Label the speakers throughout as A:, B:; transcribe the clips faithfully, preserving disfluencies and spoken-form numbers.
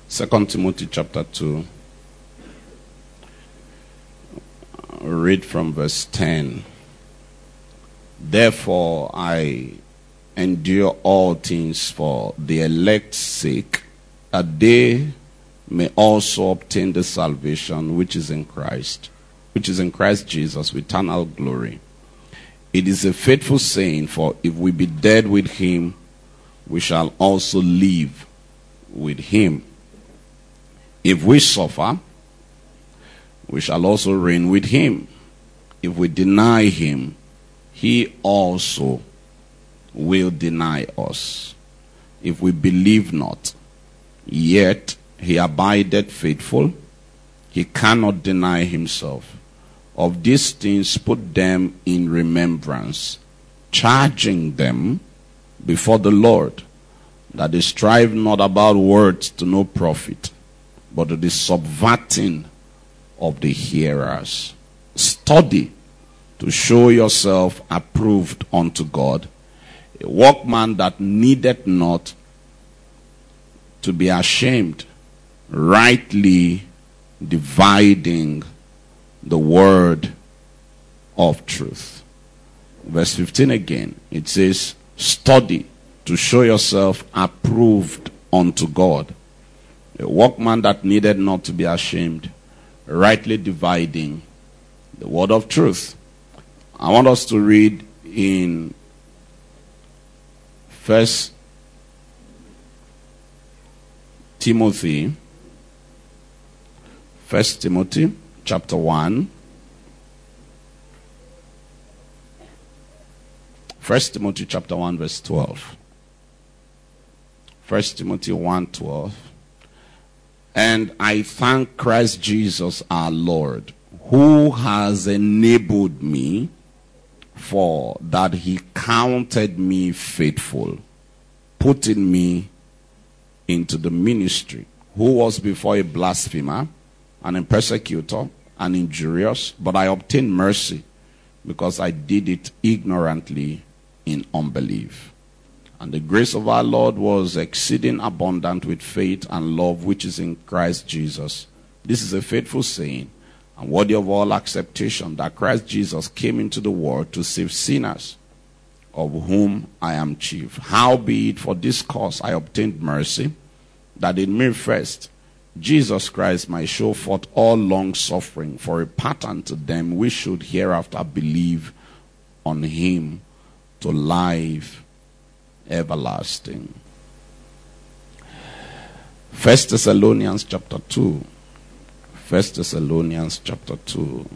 A: Second Timothy chapter two. Read from verse ten. Therefore I endure all things for the elect's sake, that they may also obtain the salvation which is in Christ, which is in Christ Jesus with eternal glory. It is a faithful saying, for if we be dead with him, we shall also live with him. If we suffer, we shall also reign with him. If we deny him, he also will deny us. If we believe not, yet he abideth faithful, he cannot deny himself. Of these things put them in remembrance, charging them before the Lord, that they strive not about words to no profit, but to the subverting of the hearers. Study to show yourself approved unto God, a workman that needeth not to be ashamed, rightly dividing the word of truth. Verse fifteen again, it says, study to show yourself approved unto God, a workman that needed not to be ashamed, rightly dividing the word of truth. I want us to read in First Timothy, First Timothy chapter one. First Timothy chapter one verse twelve. First Timothy one twelve. And I thank Christ Jesus our Lord, who has enabled me, for that he counted me faithful, putting me into the ministry, who was before a blasphemer and a persecutor and injurious, but I obtained mercy because I did it ignorantly in unbelief. And the grace of our Lord was exceeding abundant with faith and love which is in Christ Jesus. This is a faithful saying, and worthy of all acceptation, that Christ Jesus came into the world to save sinners, of whom I am chief. Howbeit for this cause I obtained mercy, that in me first Jesus Christ might show forth all long suffering for a pattern to them which should hereafter believe on him to life everlasting. First Thessalonians chapter two. First Thessalonians chapter two.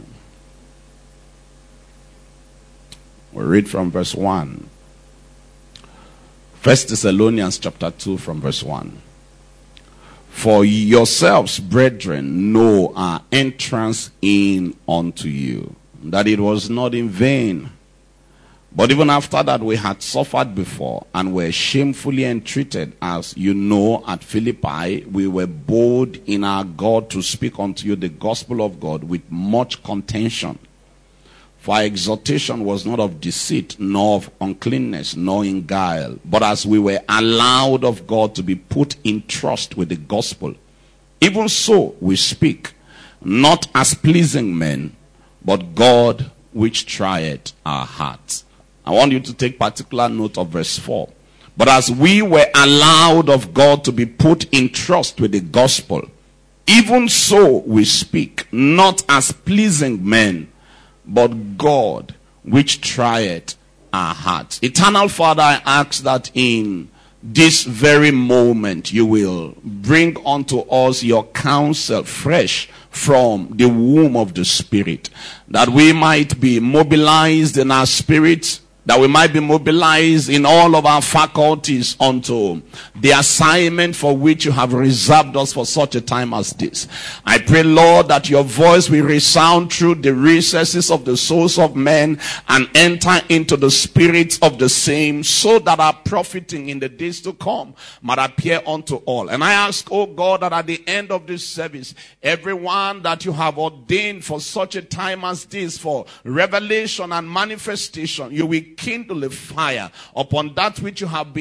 A: We'll read from verse one. First Thessalonians chapter two from verse one. For yourselves, brethren, know our entrance in unto you, that it was not in vain. But even after that we had suffered before, and were shamefully entreated, as you know, at Philippi, we were bold in our God to speak unto you the gospel of God with much contention. For our exhortation was not of deceit, nor of uncleanness, nor in guile, but as we were allowed of God to be put in trust with the gospel, even so we speak, not as pleasing men, but God which trieth our hearts. I want you to take particular note of verse four. But as we were allowed of God to be put in trust with the gospel, even so we speak, not as pleasing men, but God which trieth our hearts. Eternal Father, I ask that in this very moment you will bring unto us your counsel fresh from the womb of the Spirit, that we might be mobilized in our spirits, that we might be mobilized in all of our faculties unto the assignment for which you have reserved us for such a time as this. I pray, Lord, that your voice will resound through the recesses of the souls of men and enter into the spirits of the same, so that our profiting in the days to come might appear unto all. And I ask, oh God, that at the end of this service, everyone that you have ordained for such a time as this, for revelation and manifestation, you will kindle a fire upon that which you have been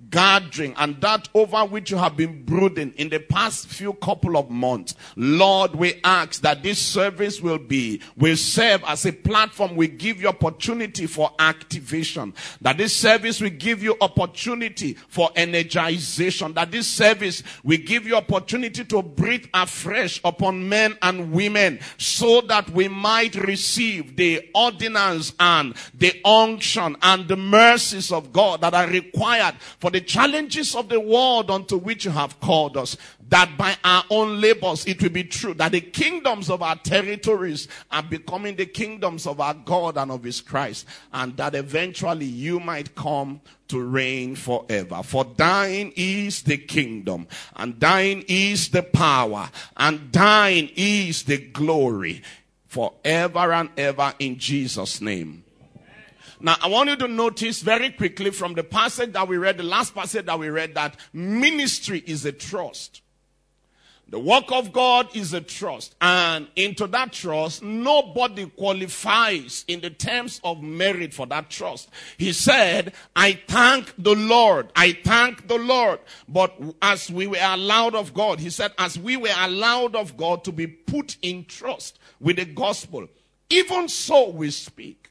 A: gathering and that over which you have been brooding in the past few couple of months, Lord, we ask that this service will be, will serve as a platform. We give you opportunity for activation. That this service will give you opportunity for energization. That this service will give you opportunity to breathe afresh upon men and women, so that we might receive the ordinance and the unction and the mercies of God that are required for the challenges of the world unto which you have called us. That by our own labors it will be true that the kingdoms of our territories are becoming the kingdoms of our God and of his Christ, and that eventually you might come to reign forever. For thine is the kingdom, and thine is the power, and thine is the glory, forever and ever, in Jesus' name. Now, I want you to notice very quickly from the passage that we read, the last passage that we read, that ministry is a trust. The work of God is a trust. And into that trust, nobody qualifies in the terms of merit for that trust. He said, I thank the Lord. I thank the Lord. But as we were allowed of God, he said, as we were allowed of God to be put in trust with the gospel, even so we speak.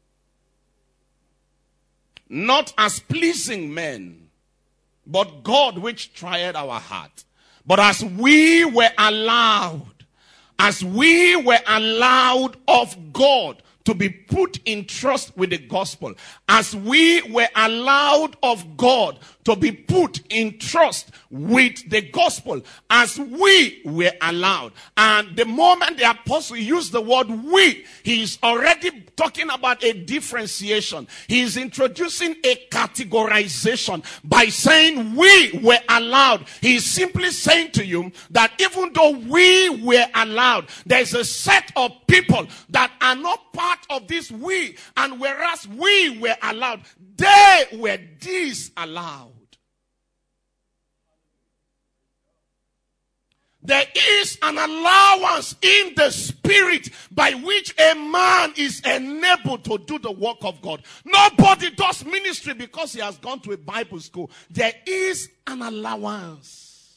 A: Not as pleasing men, but God which tried our heart. But as we were allowed, as we were allowed of God to be put in trust with the gospel, as we were allowed of God to be put in trust with the gospel, as we were allowed. And the moment the apostle used the word we, he is already talking about a differentiation. He is introducing a categorization by saying we were allowed. He is simply saying to you that even though we were allowed, there is a set of people that are not part of this we, and whereas we were allowed, they were disallowed. There is an allowance in the spirit by which a man is enabled to do the work of God. Nobody does ministry because he has gone to a Bible school. There is an allowance.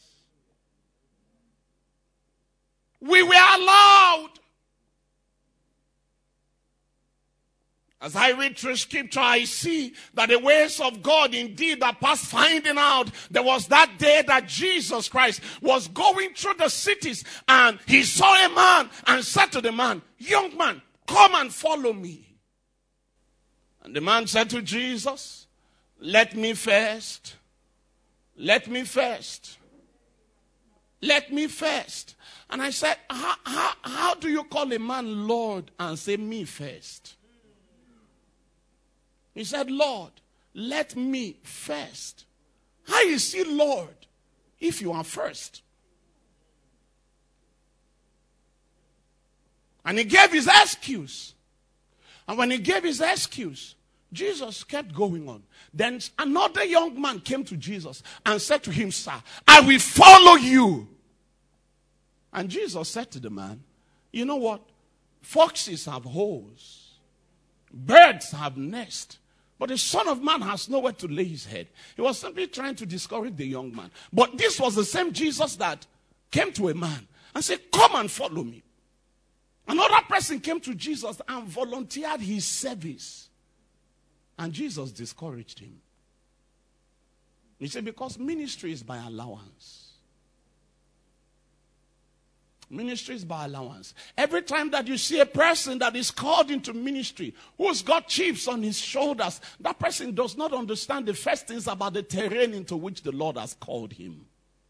A: We were allowed. As I read through scripture, I see that the ways of God indeed are past finding out. There was that day that Jesus Christ was going through the cities, and he saw a man and said to the man, young man, come and follow me. And the man said to Jesus, let me first, let me first, let me first. And I said, how, how, how do you call a man Lord and say me first? He said, Lord, let me first. How is he Lord if you are first? And he gave his excuse. And when he gave his excuse, Jesus kept going on. Then another young man came to Jesus and said to him, sir, I will follow you. And Jesus said to the man, you know what? Foxes have holes. Birds have nests. But the Son of Man has nowhere to lay his head. He was simply trying to discourage the young man. But this was the same Jesus that came to a man and said, come and follow me. Another person came to Jesus and volunteered his service. And Jesus discouraged him. He said, because ministry is by allowance. Ministry is by allowance. Every time that you see a person that is called into ministry, who's got chips on his shoulders, that person does not understand the first things about the terrain into which the Lord has called him.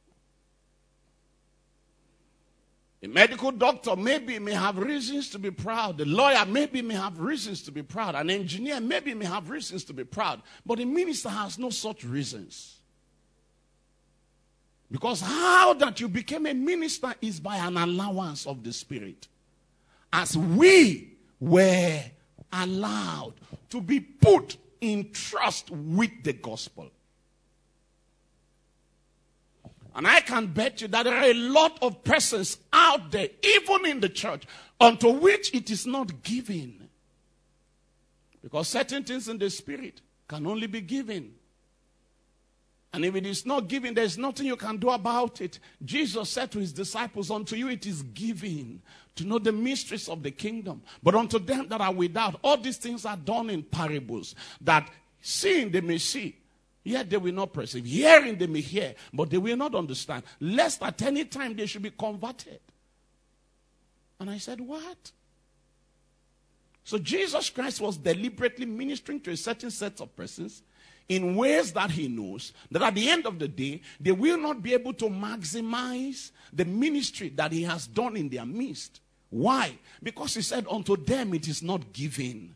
A: A medical doctor maybe may have reasons to be proud. The lawyer maybe may have reasons to be proud. An engineer maybe may have reasons to be proud. But a minister has no such reasons. Because how that you became a minister is by an allowance of the Spirit. As we were allowed to be put in trust with the gospel. And I can bet you that there are a lot of persons out there, even in the church, unto which it is not given. Because certain things in the Spirit can only be given And if it is not given, there is nothing you can do about it. Jesus said to his disciples, unto you it is given to know the mysteries of the kingdom. But unto them that are without, all these things are done in parables, that seeing they may see, yet they will not perceive. Hearing they may hear, but they will not understand, lest at any time they should be converted. And I said, what? So Jesus Christ was deliberately ministering to a certain set of persons in ways that he knows that at the end of the day, they will not be able to maximize the ministry that he has done in their midst. Why? Because he said, unto them it is not given,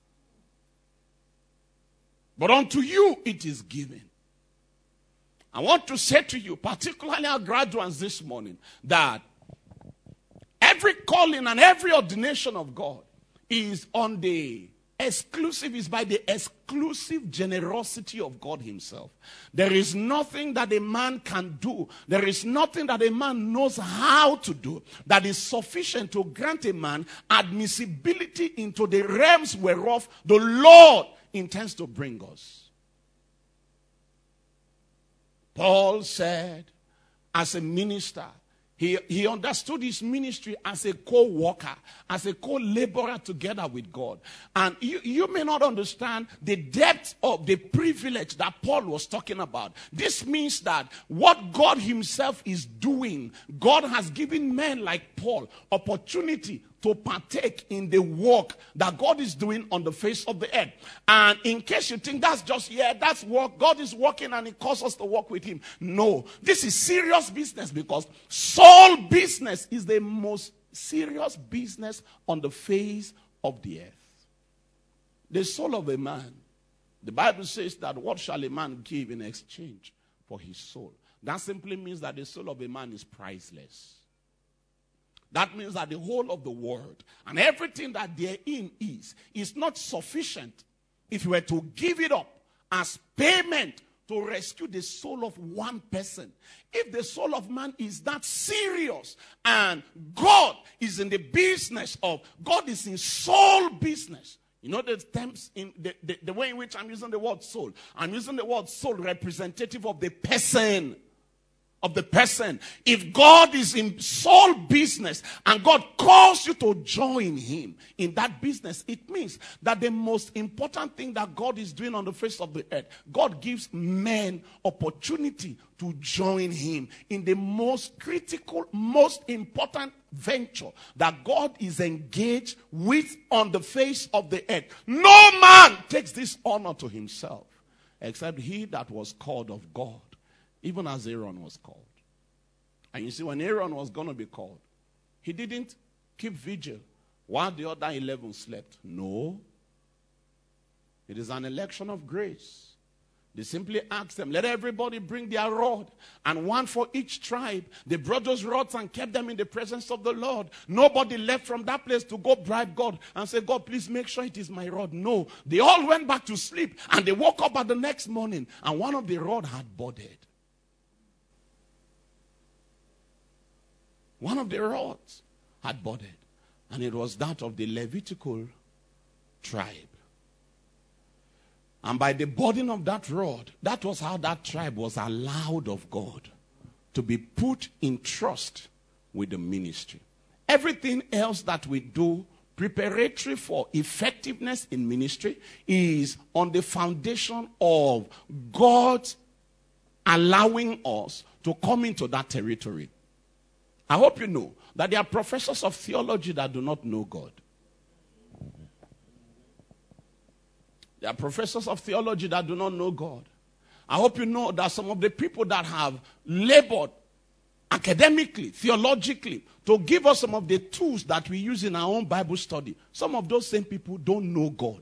A: but unto you it is given. I want to say to you, particularly our graduates this morning, that every calling and every ordination of God is on the exclusive, is by the exclusive generosity of God himself. There is nothing that a man can do. There is nothing that a man knows how to do that is sufficient to grant a man admissibility into the realms whereof the Lord intends to bring us. Paul said, as a minister, He, he understood his ministry as a co-worker, as a co-laborer together with God. And you, you may not understand the depth of the privilege that Paul was talking about. This means that what God himself is doing, God has given men like Paul opportunity to partake in the work that God is doing on the face of the earth. And in case you think that's just, yeah, that's work, God is working and he calls us to work with him. No, this is serious business, because soul business is the most serious business on the face of the earth. The soul of a man, the Bible says that what shall a man give in exchange for his soul? That simply means that the soul of a man is priceless. That means that the whole of the world and everything that therein is, is not sufficient if you were to give it up as payment to rescue the soul of one person. If the soul of man is that serious, and God is in the business of, God is in soul business. You know the terms, in the, the, the way in which I'm using the word soul. I'm using the word soul representative of the person. Of the person. If God is in soul business and God calls you to join him in that business, it means that the most important thing that God is doing on the face of the earth, God gives men opportunity to join him in the most critical, most important venture that God is engaged with on the face of the earth. No man takes this honor to himself except he that was called of God. Even as Aaron was called. And you see, when Aaron was going to be called, he didn't keep vigil while the other eleven slept. No. It is an election of grace. They simply asked them, let everybody bring their rod, and one for each tribe. They brought those rods and kept them in the presence of the Lord. Nobody left from that place to go bribe God and say, God, please make sure it is my rod. No. They all went back to sleep, and they woke up at the next morning, and one of the rod had budded. One of the rods had budded, and it was that of the Levitical tribe. And by the budding of that rod, that was how that tribe was allowed of God to be put in trust with the ministry. Everything else that we do preparatory for effectiveness in ministry is on the foundation of God allowing us to come into that territory. I hope you know that there are professors of theology that do not know God. There are professors of theology that do not know God. I hope you know that some of the people that have labored academically, theologically, to give us some of the tools that we use in our own Bible study, some of those same people don't know God.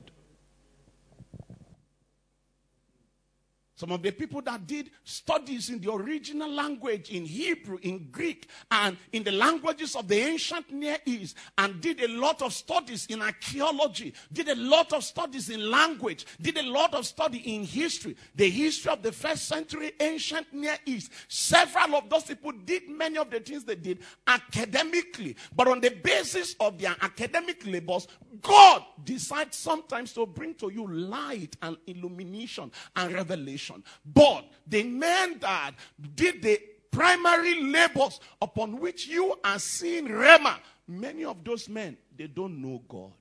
A: Some of the people that did studies in the original language, in Hebrew, in Greek, and in the languages of the ancient Near East, and did a lot of studies in archaeology, did a lot of studies in language, did a lot of study in history, the history of the first century ancient Near East. Several of those people did many of the things they did academically. But on the basis of their academic labors, God decides sometimes to bring to you light and illumination and revelation election. But the men that did the primary labors upon which you are seeing Rhema, many of those men, they don't know God.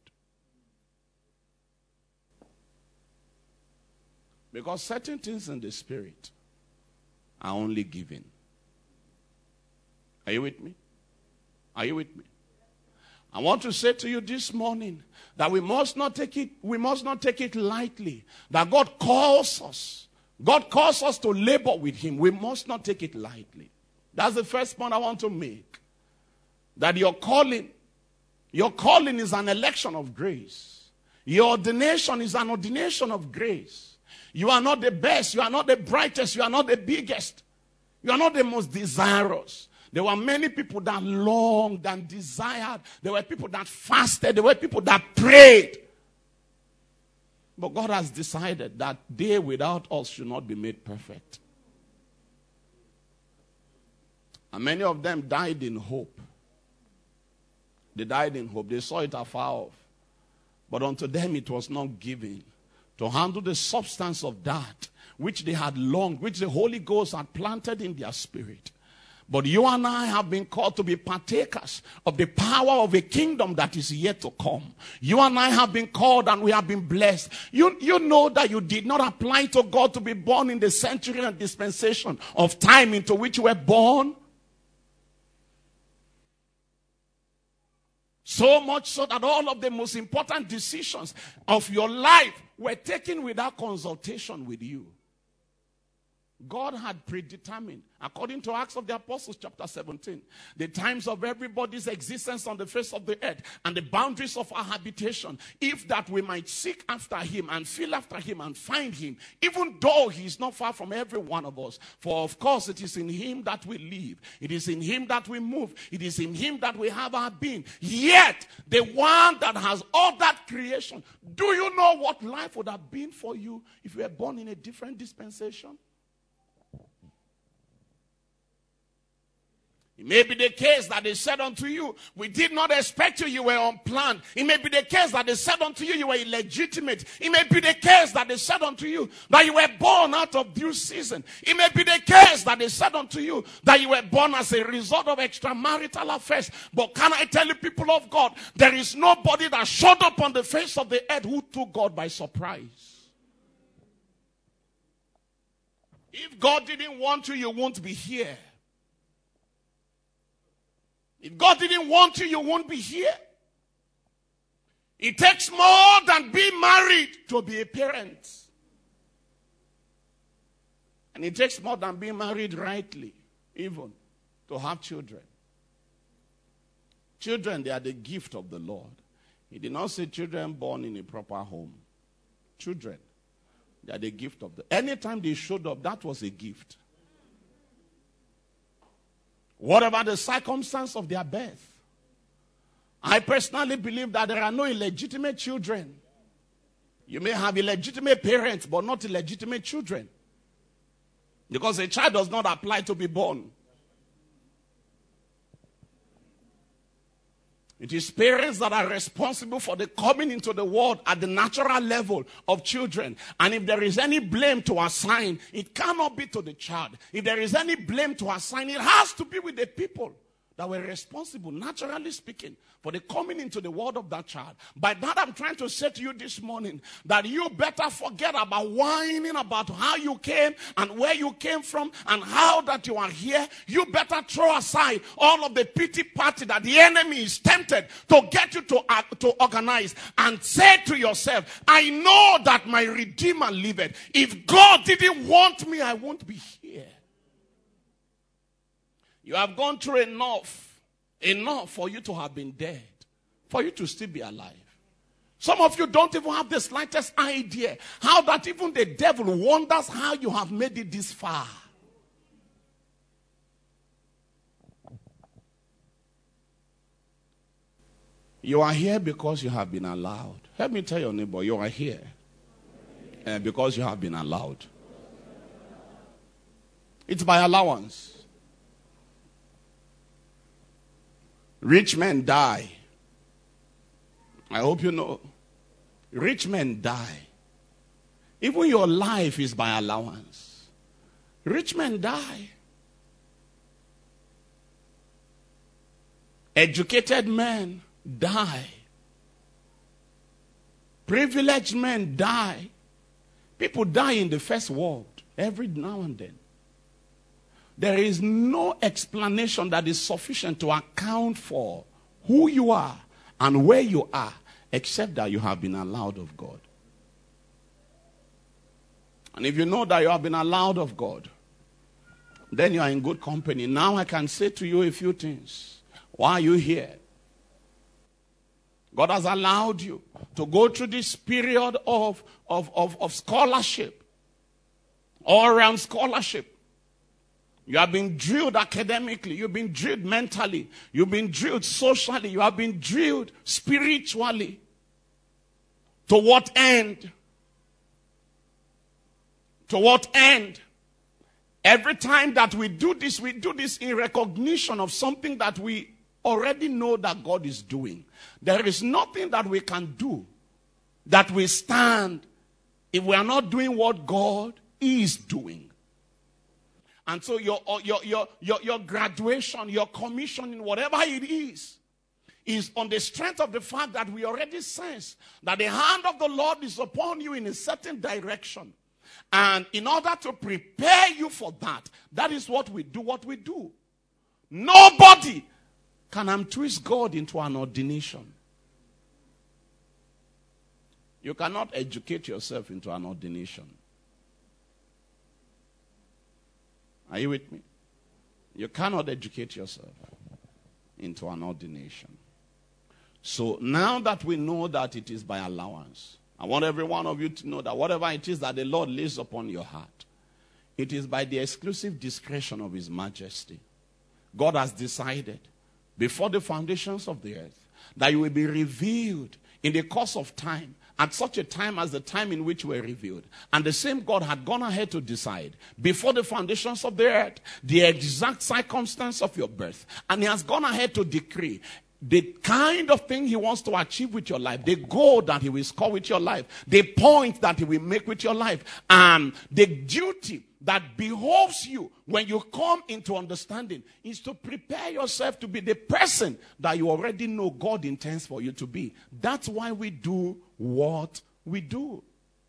A: Because certain things in the spirit are only given. Are you with me? Are you with me? I want to say to you this morning that we must not take it, we must not take it lightly. That God calls us. God calls us to labor with him. We must not take it lightly. That's the first point I want to make. That your calling, your calling is an election of grace. Your ordination is an ordination of grace. You are not the best. You are not the brightest. You are not the biggest. You are not the most desirous. There were many people that longed and desired. There were people that fasted. There were people that prayed. But God has decided that they without us should not be made perfect. And many of them died in hope. They died in hope. They saw it afar off. But unto them it was not given to handle the substance of that which they had longed, which the Holy Ghost had planted in their spirit. But you and I have been called to be partakers of the power of a kingdom that is yet to come. You and I have been called and we have been blessed. You, you know that you did not apply to God to be born in the century and dispensation of time into which you were born. So much so that all of the most important decisions of your life were taken without consultation with you. God had predetermined, according to Acts of the Apostles chapter seventeen, the times of everybody's existence on the face of the earth and the boundaries of our habitation, if that we might seek after him and feel after him and find him, even though he is not far from every one of us. For of course it is in him that we live. It is in him that we move. It is in him that we have our being. Yet, the one that has all that creation, do you know what life would have been for you if you were born in a different dispensation? It may be the case that they said unto you, we did not expect you, you were unplanned. It may be the case that they said unto you, you were illegitimate. It may be the case that they said unto you, that you were born out of due season. It may be the case that they said unto you, that you were born as a result of extramarital affairs. But can I tell you, people of God, there is nobody that showed up on the face of the earth who took God by surprise. If God didn't want you, you won't be here. If God didn't want you, you won't be here. It takes more than being married to be a parent. And it takes more than being married rightly, even, to have children. Children, they are the gift of the Lord. He did not say children born in a proper home. Children, they are the gift of the... Anytime they showed up, that was a gift. What about the circumstance of their birth? I personally believe that there are no illegitimate children. You may have illegitimate parents, but not illegitimate children. Because a child does not apply to be born. It is parents that are responsible for the coming into the world at the natural level of children. And if there is any blame to assign, it cannot be to the child. If there is any blame to assign, it has to be with the people that were responsible, naturally speaking, for the coming into the world of that child. By that, I'm trying to say to you this morning that you better forget about whining about how you came and where you came from and how that you are here. You better throw aside all of the pity party that the enemy is tempted to get you to, uh, to organize and say to yourself, I know that my Redeemer liveth. If God didn't want me, I won't be here. You have gone through enough, enough for you to have been dead, for you to still be alive. Some of you don't even have the slightest idea how that even the devil wonders how you have made it this far. You are here because you have been allowed. Help me tell your neighbor, you are here uh, because you have been allowed. It's by allowance. Rich men die. I hope you know. Rich men die. Even your life is by allowance. Rich men die. Educated men die. Privileged men die. People die in the first world every now and then. There is no explanation that is sufficient to account for who you are and where you are, except that you have been allowed of God. And if you know that you have been allowed of God, then you are in good company. Now I can say to you a few things. Why are you here? God has allowed you to go through this period of, of, of, of scholarship, all around scholarship. You have been drilled academically. You've been drilled mentally. You've been drilled socially. You have been drilled spiritually. To what end? To what end? Every time that we do this, we do this in recognition of something that we already know that God is doing. There is nothing that we can do that will stand if we are not doing what God is doing. And so your, your, your, your, your graduation, your commissioning, whatever it is, is on the strength of the fact that we already sense that the hand of the Lord is upon you in a certain direction. And in order to prepare you for that, that is what we do, what we do. Nobody can untwist God into an ordination. You cannot educate yourself into an ordination. Are you with me? You cannot educate yourself into an ordination. So now that we know that it is by allowance, I want every one of you to know that whatever it is that the Lord lays upon your heart, it is by the exclusive discretion of His Majesty. God has decided before the foundations of the earth that you will be revealed in the course of time, at such a time as the time in which we were revealed. And the same God had gone ahead to decide before the foundations of the earth the exact circumstance of your birth. And He has gone ahead to decree the kind of thing He wants to achieve with your life, the goal that He will score with your life, the point that He will make with your life, and the duty that behoves you when you come into understanding is to prepare yourself to be the person that you already know God intends for you to be. That's why we do what we do.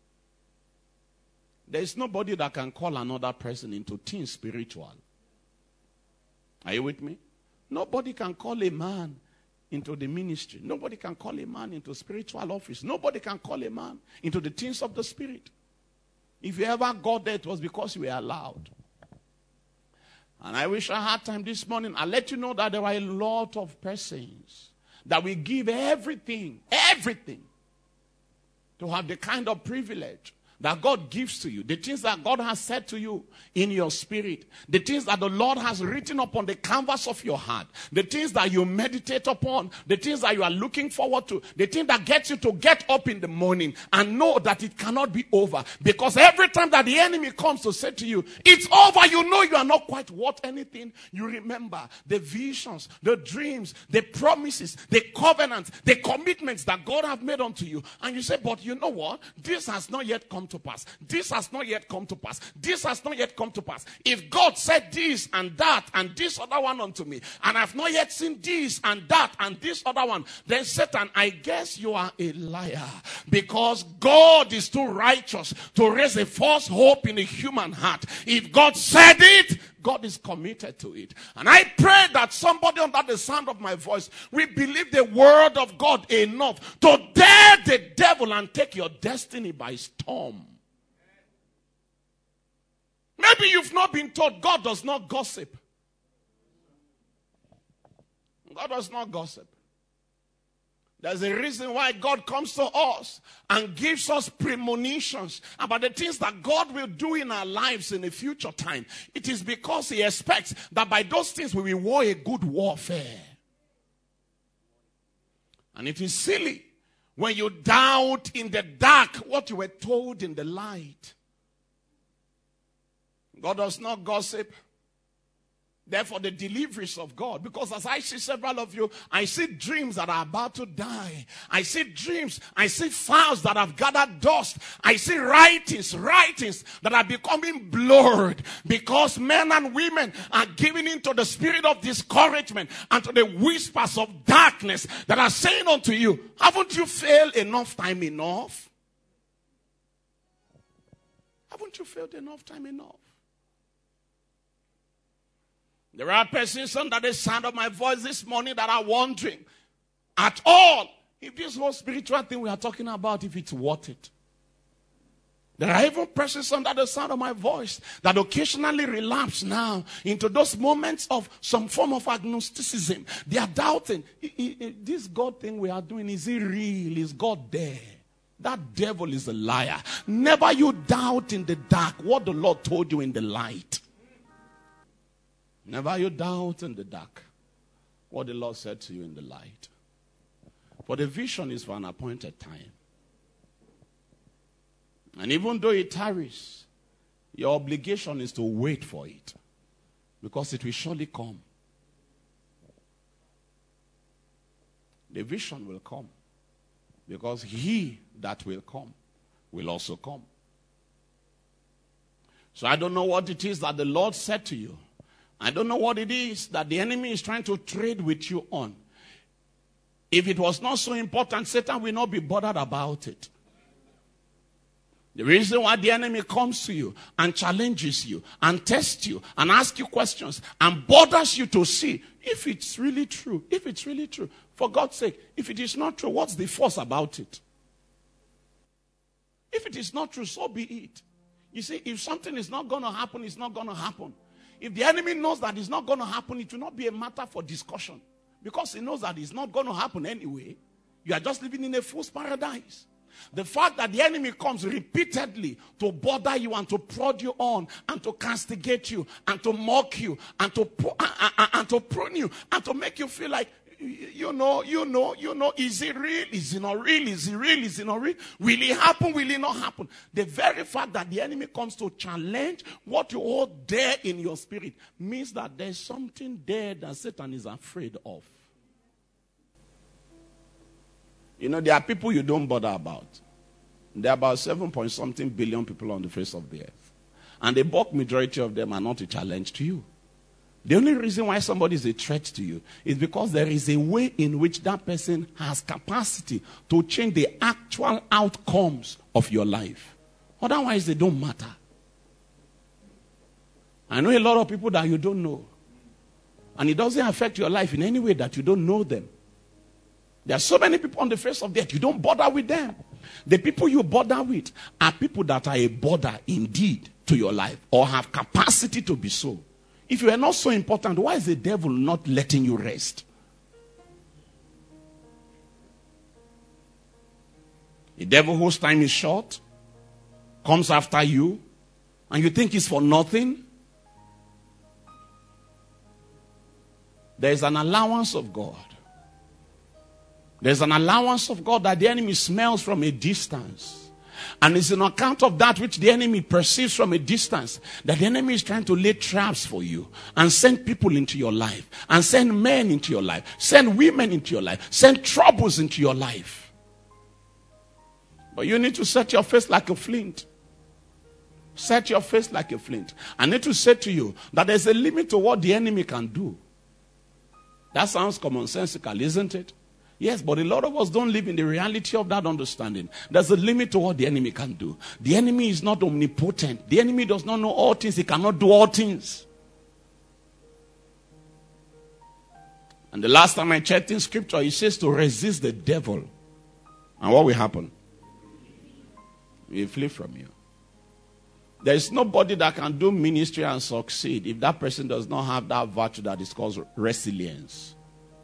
A: There is nobody that can call another person into things spiritual. Are you with me? Nobody can call a man into the ministry. Nobody can call a man into spiritual office. Nobody can call a man into the things of the spirit. If you ever got there, it was because you were allowed. And I wish I had time this morning. I'll let you know that there are a lot of persons that will give everything, everything, to have the kind of privilege that God gives to you, the things that God has said to you in your spirit, the things that the Lord has written upon the canvas of your heart, the things that you meditate upon, the things that you are looking forward to, the thing that gets you to get up in the morning and know that it cannot be over. Because every time that the enemy comes to say to you, it's over, you know you are not quite worth anything, you remember the visions, the dreams, the promises, the covenants, the commitments that God has made unto you. And you say, but you know what? This has not yet come to pass. This has not yet come to pass. This has not yet come to pass. If God said this and that and this other one unto me, and I've not yet seen this and that and this other one, then Satan, I guess you are a liar. Because God is too righteous to raise a false hope in a human heart. If God said it, God is committed to it. And I pray that somebody under the sound of my voice will believe the word of God enough to dare the devil and take your destiny by storm. Maybe you've not been told God does not gossip. God does not gossip. There's a reason why God comes to us and gives us premonitions about the things that God will do in our lives in the future time. It is because He expects that by those things we will war a good warfare. And it is silly when you doubt in the dark what you were told in the light. God does not gossip. Therefore, the deliveries of God. Because as I see several of you, I see dreams that are about to die. I see dreams. I see files that have gathered dust. I see writings, writings that are becoming blurred. Because men and women are giving into the spirit of discouragement and to the whispers of darkness that are saying unto you, haven't you failed enough time enough? Haven't you failed enough time enough? There are persons under the sound of my voice this morning that are wondering at all if this whole spiritual thing we are talking about, if it's worth it. There are even persons under the sound of my voice that occasionally relapse now into those moments of some form of agnosticism. They are doubting, this God thing we are doing, is it real? Is God there? That devil is a liar. Never you doubt in the dark what the Lord told you in the light. Never you doubt in the dark what the Lord said to you in the light. For the vision is for an appointed time. And even though it tarries, your obligation is to wait for it. Because it will surely come. The vision will come. Because he that will come will also come. So I don't know what it is that the Lord said to you. I don't know what it is that the enemy is trying to trade with you on. If it was not so important, Satan will not be bothered about it. The reason why the enemy comes to you and challenges you and tests you and asks you questions and bothers you to see if it's really true. If it's really true. For God's sake, if it is not true, what's the force about it? If it is not true, so be it. You see, if something is not going to happen, it's not going to happen. If the enemy knows that it's not going to happen, it will not be a matter for discussion. Because he knows that it's not going to happen anyway. You are just living in a fool's paradise. The fact that the enemy comes repeatedly to bother you and to prod you on and to castigate you and to mock you and to, and, and to prune you and to make you feel like, you know, you know, you know, is it real? Is it not real? Is it real? Is it not real? Will it happen? Will it not happen? The very fact that the enemy comes to challenge what you hold there in your spirit means that there's something there that Satan is afraid of. You know, there are people you don't bother about. There are about seven point something billion people on the face of the earth. And the bulk majority of them are not a challenge to you. The only reason why somebody is a threat to you is because there is a way in which that person has capacity to change the actual outcomes of your life. Otherwise, they don't matter. I know a lot of people that you don't know. And it doesn't affect your life in any way that you don't know them. There are so many people on the face of the earth, you don't bother with them. The people you bother with are people that are a bother indeed to your life or have capacity to be so. If you are not so important, why is the devil not letting you rest? The devil whose time is short comes after you and you think it's for nothing. There is an allowance of God. There's an allowance of God that the enemy smells from a distance. And it's on account of that which the enemy perceives from a distance that the enemy is trying to lay traps for you and send people into your life and send men into your life, send women into your life, send troubles into your life. But you need to set your face like a flint. Set your face like a flint. I need to say to you that there's a limit to what the enemy can do. That sounds commonsensical, isn't it? Yes, but a lot of us don't live in the reality of that understanding. There's a limit to what the enemy can do. The enemy is not omnipotent. The enemy does not know all things. He cannot do all things. And the last time I checked in scripture, it says to resist the devil. And what will happen? He will flee from you. There is nobody that can do ministry and succeed if that person does not have that virtue that is called resilience.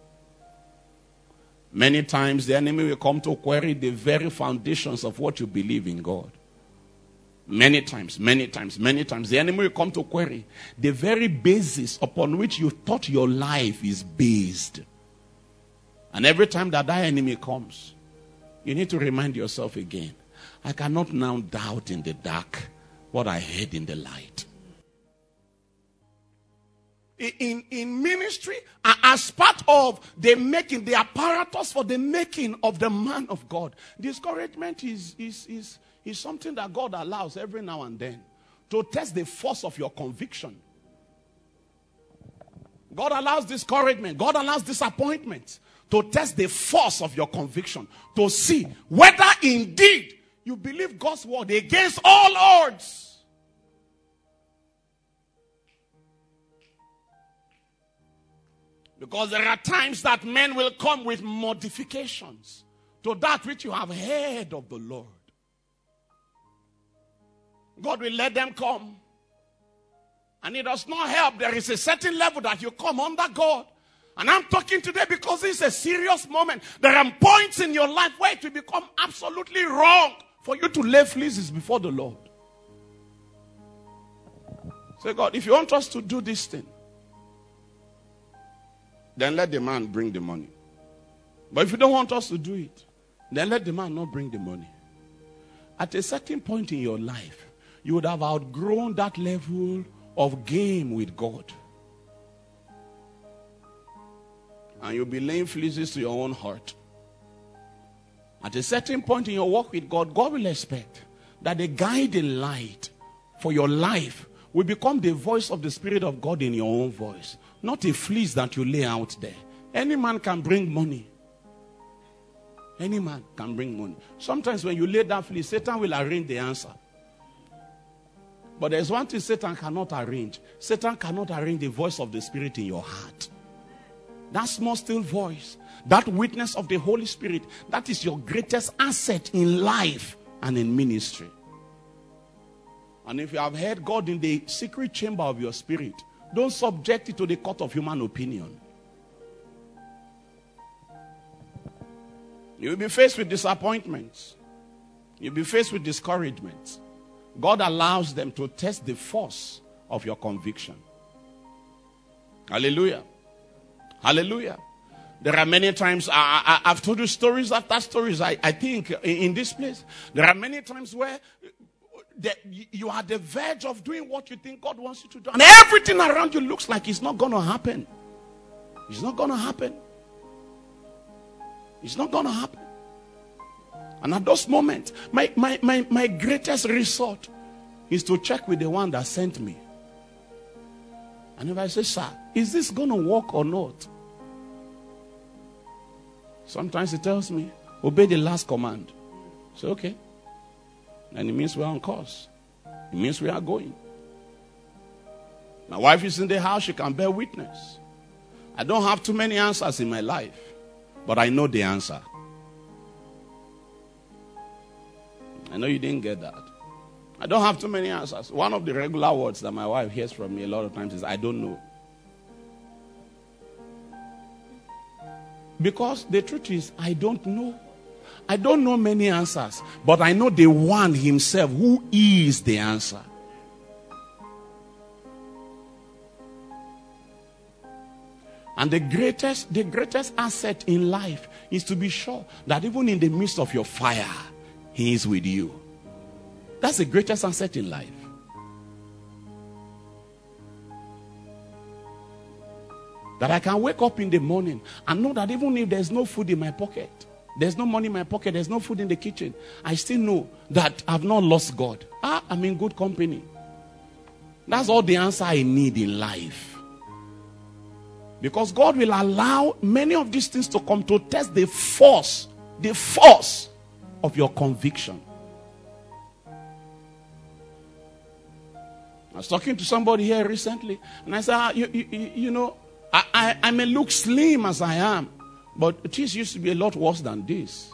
A: Many times the enemy will come to query the very foundations of what you believe in God. Many times, many times, many times. The enemy will come to query the very basis upon which you thought your life is based. And every time that that enemy comes, you need to remind yourself again, I cannot now doubt in the dark what I heard in the light.
B: in, in ministry, as part of the making, the apparatus for the making of the man of God. Discouragement is, is, is, is something that God allows every now and then to test the force of your conviction. God allows discouragement. God allows disappointment to test the force of your conviction, to see whether indeed you believe God's word against all odds. Because there are times that men will come with modifications to that which you have heard of the Lord. God will let them come. And it does not help. There is a certain level that you come under God. And I'm talking today because it's a serious moment. There are points in your life where it will become absolutely wrong for you to lay fleeces before the Lord. Say, God, if you want us to do this thing, then let the man bring the money. But if you don't want us to do it, then let the man not bring the money. At a certain point in your life, you would have outgrown that level of game with God. And you'll be laying fleeces to your own heart. At a certain point in your walk with God, God will expect that the guiding light for your life will become the voice of the Spirit of God in your own voice. Not a fleece that you lay out there. Any man can bring money. Any man can bring money. Sometimes when you lay that fleece, Satan will arrange the answer. But there's one thing Satan cannot arrange. Satan cannot arrange the voice of the Spirit in your heart. That small still voice, that witness of the Holy Spirit, that is your greatest asset in life and in ministry. And if you have heard God in the secret chamber of your spirit, don't subject it to the court of human opinion. You will be faced with disappointments. You'll be faced with discouragements. God allows them to test the force of your conviction. Hallelujah. Hallelujah. There are many times, I, I, I've told you stories after stories, I, I think, in, in this place. There are many times where the, you are at the verge of doing what you think God wants you to do. And everything around you looks like it's not going to happen. It's not going to happen. It's not going to happen. And at those moments, my, my, my, my greatest resort is to check with the one that sent me. And if I say, sir, is this going to work or not? Sometimes he tells me, obey the last command. I say, okay. And it means we're on course. It means we are going. My wife is in the house. She can bear witness. I don't have too many answers in my life, but I know the answer. I know you didn't get that. I don't have too many answers. One of the regular words that my wife hears from me a lot of times is, I don't know. Because the truth is, I don't know. I don't know many answers, but I know the one himself who is the answer. And the greatest, the greatest asset in life is to be sure that even in the midst of your fire, he is with you. That's the greatest asset in life. That I can wake up in the morning and know that even if there's no food in my pocket, there's no money in my pocket, there's no food in the kitchen, I still know that I've not lost God. Ah, I'm in good company. That's all the answer I need in life. Because God will allow many of these things to come to test the force, the force of your conviction. I was talking to somebody here recently, and I said, ah, you, you, you know, I, I, I may look slim as I am, but this used to be a lot worse than this.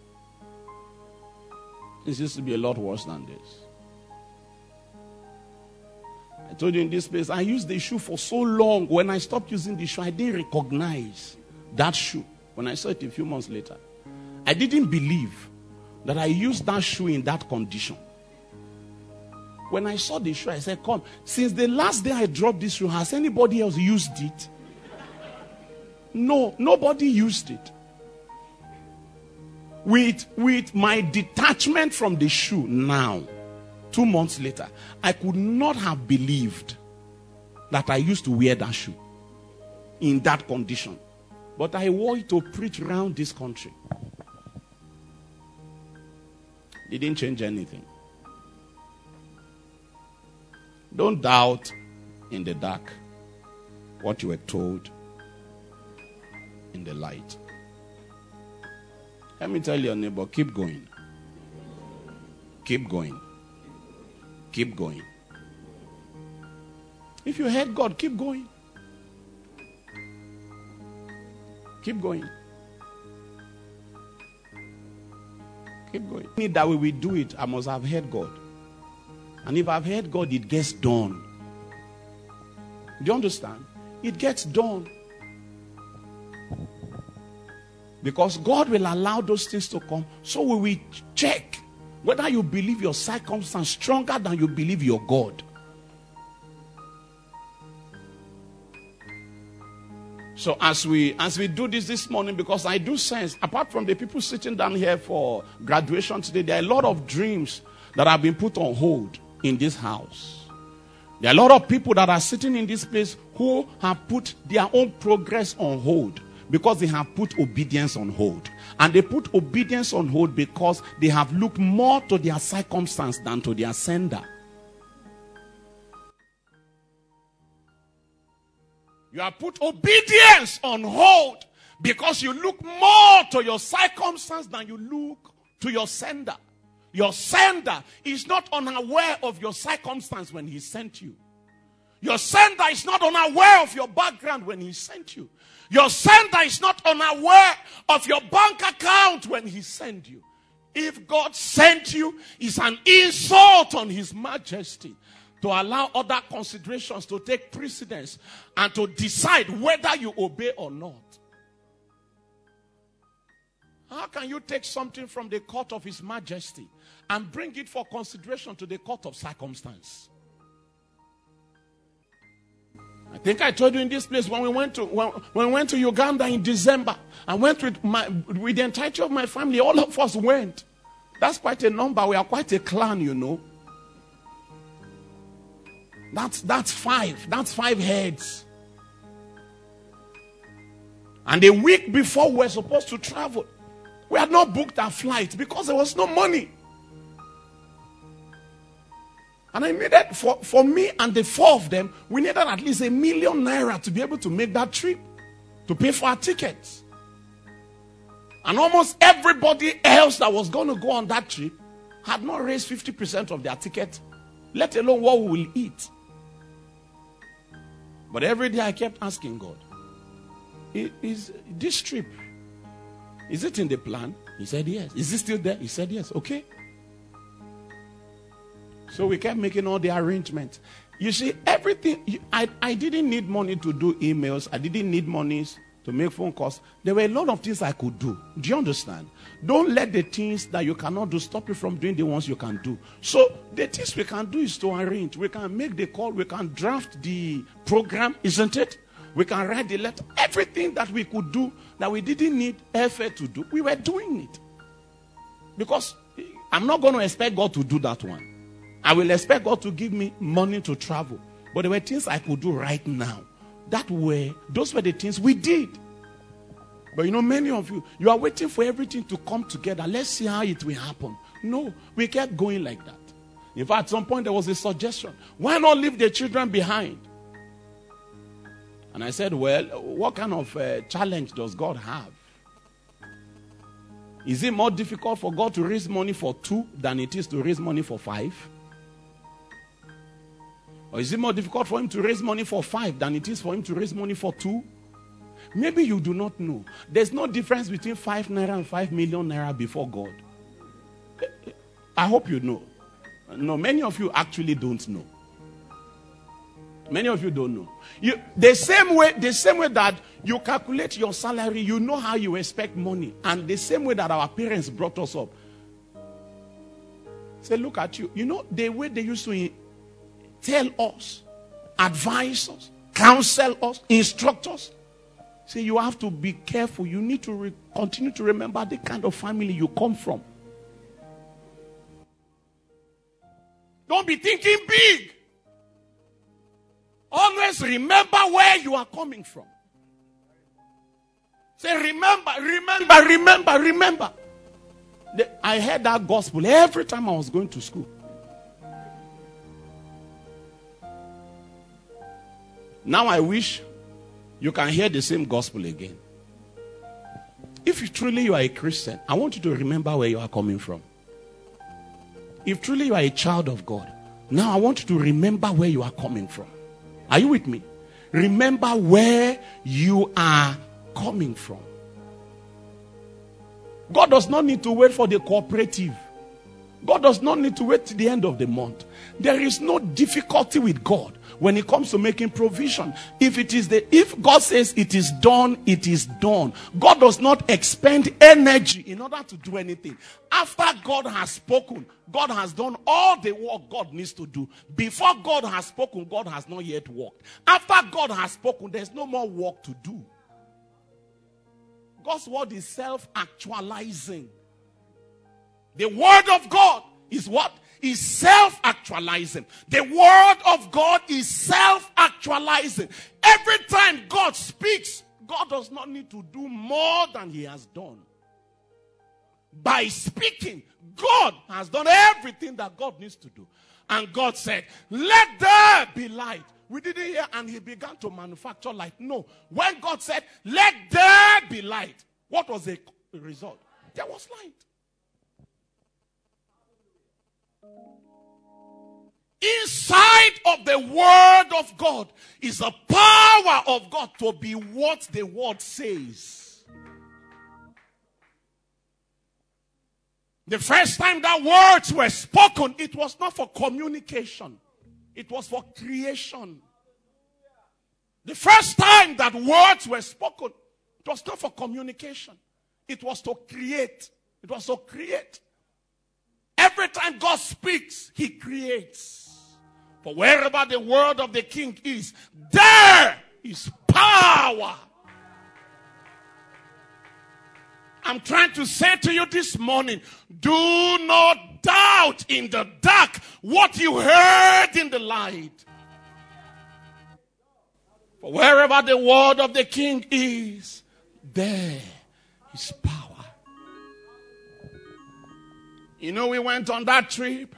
B: This used to be a lot worse than this. I told you in this place, I used the shoe for so long. When I stopped using the shoe, I didn't recognize that shoe. When I saw it a few months later, I didn't believe that I used that shoe in that condition. When I saw the shoe, I said, come, since the last day I dropped this shoe, has anybody else used it? No, nobody used it. With, with my detachment from the shoe now, two months later, I could not have believed that I used to wear that shoe in that condition. But I wore it to preach around this country. It didn't change anything. Don't doubt in the dark what you were told in the light. Let me tell your neighbor, keep going. Keep going. Keep going. If you hate God, keep going. Keep going. Keep going. Need that way we do it, I must have heard God. And if I've heard God, it gets done. Do you understand? It gets done. Because God will allow those things to come. So we will check whether you believe your circumstance stronger than you believe your God. So as we as we do this this morning, because I do sense, apart from the people sitting down here for graduation today, there are a lot of dreams that have been put on hold in this house. There are a lot of people that are sitting in this place who have put their own progress on hold because they have put obedience on hold. And they put obedience on hold because they have looked more to their circumstance than to their sender. You have put obedience on hold because you look more to your circumstance than you look to your sender. Your sender is not unaware of your circumstance when he sent you. Your sender is not unaware of your background when he sent you. Your sender is not unaware of your bank account when he sent you. If God sent you, it's an insult on his majesty to allow other considerations to take precedence and to decide whether you obey or not. How can you take something from the court of his majesty and bring it for consideration to the court of circumstance? I think I told you in this place when we went to when, when we went to Uganda in December. I went with my with the entirety of my family. All of us went. That's quite a number. We are quite a clan, you know. That's that's five. That's five heads. And a week before we were supposed to travel, we had not booked our flight because there was no money. And I needed, for, for me and the four of them, we needed at least a million naira to be able to make that trip, to pay for our tickets. And almost everybody else that was going to go on that trip had not raised fifty percent of their ticket, let alone what we will eat. But every day I kept asking God, is this trip, is it in the plan? He said yes. Is it still there? He said yes. Okay. So we kept making all the arrangements. You see, everything, I, I didn't need money to do emails. I didn't need money to make phone calls. There were a lot of things I could do. Do you understand? Don't let the things that you cannot do stop you from doing the ones you can do. So the things we can do is to arrange. We can make the call. We can draft the program, isn't it? We can write the letter. Everything that we could do that we didn't need effort to do, we were doing it. Because I'm not going to expect God to do that one. I will expect God to give me money to travel. But there were things I could do right now. That way, those were the things we did. But you know, many of you, you are waiting for everything to come together. Let's see how it will happen. No, we kept going like that. In fact, at some point there was a suggestion. Why not leave the children behind? And I said, well, what kind of uh, challenge does God have? Is it more difficult for God to raise money for two than it is to raise money for five? Or is it more difficult for him to raise money for five than it is for him to raise money for two? Maybe you do not know. There's no difference between five naira and five million naira before God. I hope you know. No, many of you actually don't know. Many of you don't know. You, the same way, the same way that you calculate your salary, you know how you expect money. And the same way that our parents brought us up. Say, look at you. You know, the way they used to tell us, advise us, counsel us, instruct us. Say, you have to be careful. You need to re- continue to remember the kind of family you come from. Don't be thinking big. Always remember where you are coming from. Say, remember, remember, remember, remember. The, I heard that gospel every time I was going to school. Now I wish you can hear the same gospel again. If you truly you are a Christian, I want you to remember where you are coming from. If truly you are a child of God, now I want you to remember where you are coming from. Are you with me? Remember where you are coming from. God does not need to wait for the cooperative. God does not need to wait till the end of the month. There is no difficulty with God when it comes to making provision. If it is the if God says it is done, it is done. God does not expend energy in order to do anything. After God has spoken, God has done all the work God needs to do. Before God has spoken, God has not yet worked. After God has spoken, there's no more work to do. God's word is self-actualizing. The word of God is what? Is self-actualizing. The word of God is self-actualizing. Every time God speaks, God does not need to do more than he has done. By speaking, God has done everything that God needs to do. And God said, let there be light. We didn't hear, and he began to manufacture light. No. When God said, let there be light, what was the result? There was light. Inside of the word of God is the power of God to be what the word says. The first time that words were spoken, it was not for communication. It was for creation. The first time that words were spoken, it was not for communication. It was to create. It was to create. Every time God speaks, he creates. For wherever the word of the king is, there is power. I'm trying to say to you this morning, do not doubt in the dark what you heard in the light. For wherever the word of the king is, there is power. You know, we went on that trip.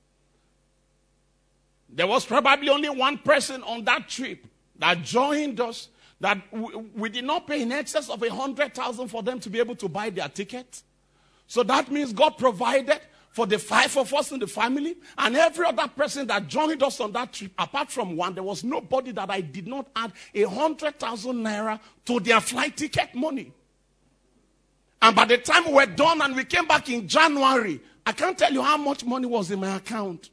B: There was probably only one person on that trip that joined us, that we, we did not pay in excess of a hundred thousand for them to be able to buy their ticket. So that means God provided for the five of us in the family, and every other person that joined us on that trip, apart from one, there was nobody that I did not add a hundred thousand naira to their flight ticket money. And by the time we were done and we came back in January, I can't tell you how much money was in my account.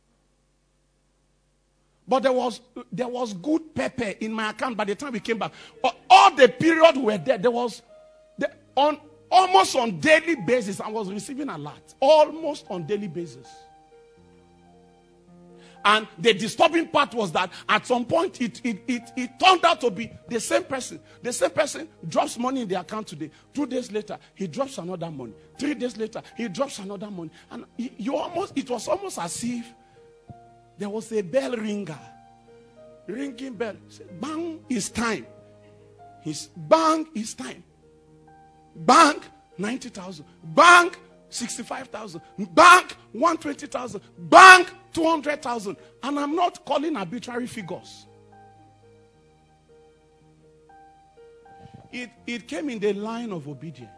B: But there was there was good pepper in my account by the time we came back. But all the period we were there, there was the, on almost on daily basis, I was receiving a lot. Almost on daily basis. And the disturbing part was that at some point it, it, it, it turned out to be the same person. The same person drops money in the account today. Two days later, he drops another money. Three days later, he drops another money. And he, you almost it was almost as if there was a bell ringer. Ringing bell. Bang, it's time. His bang, it's time. Bang, ninety thousand. Bang, sixty-five thousand. Bang, one hundred twenty thousand. Bang, two hundred thousand. And I'm not calling arbitrary figures. It, it came in the line of obedience.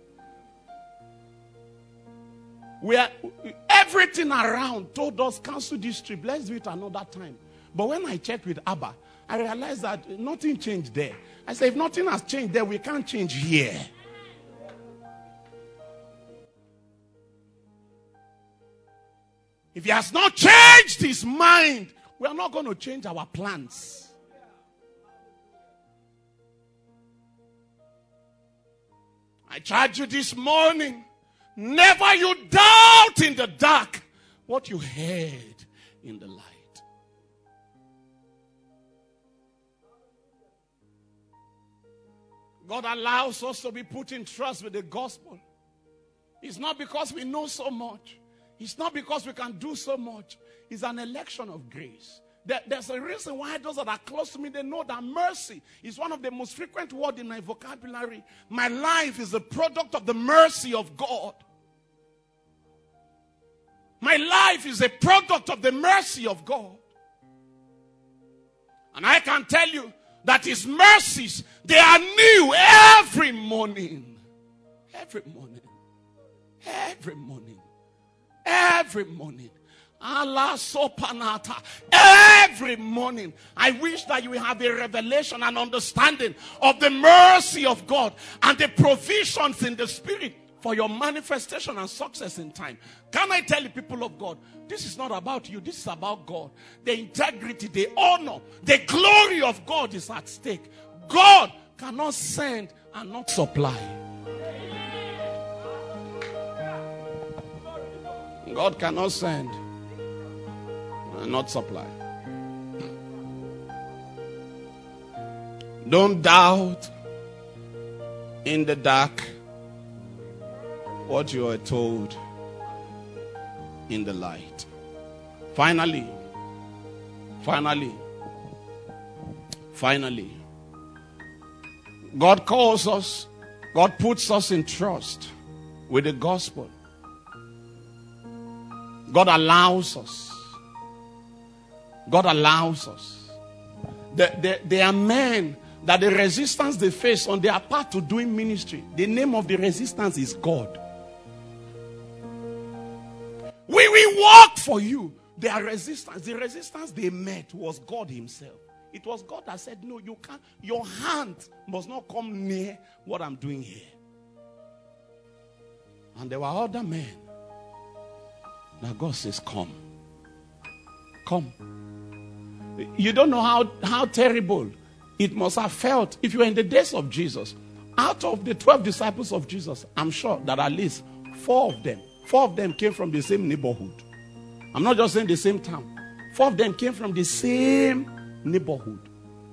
B: Where everything around told us, cancel this trip, let's do it another time. But when I checked with Abba, I realized that nothing changed there. I said, if nothing has changed there, we can't change here. If he has not changed his mind, we are not going to change our plans. I charge you this morning, never you doubt in the dark what you heard in the light. God allows us to be put in trust with the gospel. It's not because we know so much. It's not because we can do so much. It's an election of grace. There, there's a reason why those that are close to me, they know that mercy is one of the most frequent words in my vocabulary. My life is a product of the mercy of God. My life is a product of the mercy of God. And I can tell you that His mercies, they are new every morning. Every morning. Every morning. Every morning. Allah sopanata. Every morning. I wish that you will have a revelation and understanding of the mercy of God and the provisions in the Spirit for your manifestation and success in time. Can I tell you, people of God, this is not about you. This is about God. The integrity, the honor, the glory of God is at stake. God cannot send and not supply. God cannot send and not supply. Don't doubt in the dark what you are told in the light. Finally, finally, finally, God calls us, God puts us in trust with the gospel. God allows us. God allows us. There, there, there are men that the resistance they face on their path to doing ministry, the name of the resistance is God. We will work for you. Their resistance, the resistance they met was God Himself. It was God that said, no, you can't. Your hand must not come near what I'm doing here. And there were other men that God says, come. Come. You don't know how, how terrible it must have felt if you were in the days of Jesus. Out of the twelve disciples of Jesus, I'm sure that at least four of them, four of them came from the same neighborhood. I'm not just saying the same town. Four of them came from the same neighborhood.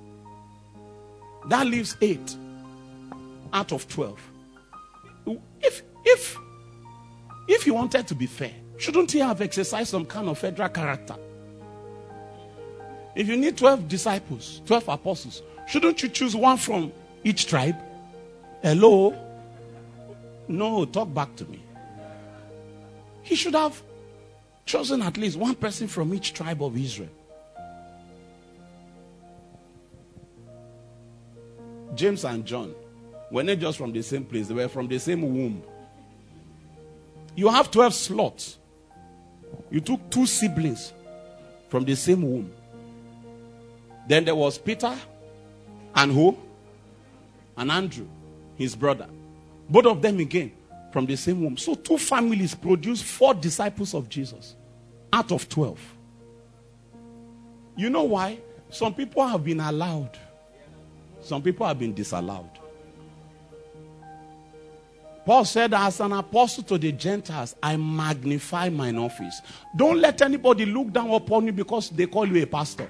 B: That leaves eight out of twelve. If, if, if he wanted to be fair, shouldn't he have exercised some kind of federal character? If you need twelve disciples, twelve apostles, shouldn't you choose one from each tribe? Hello? No, talk back to me. He should have chosen at least one person from each tribe of Israel. James and John were not just from the same place, they were from the same womb. You have twelve slots. You took two siblings from the same womb. Then there was Peter and who? And Andrew, his brother. Both of them again from the same womb. So two families produced four disciples of Jesus out of twelve. You know why? Some people have been allowed. Some people have been disallowed. Paul said, as an apostle to the Gentiles, I magnify mine office. Don't let anybody look down upon you because they call you a pastor.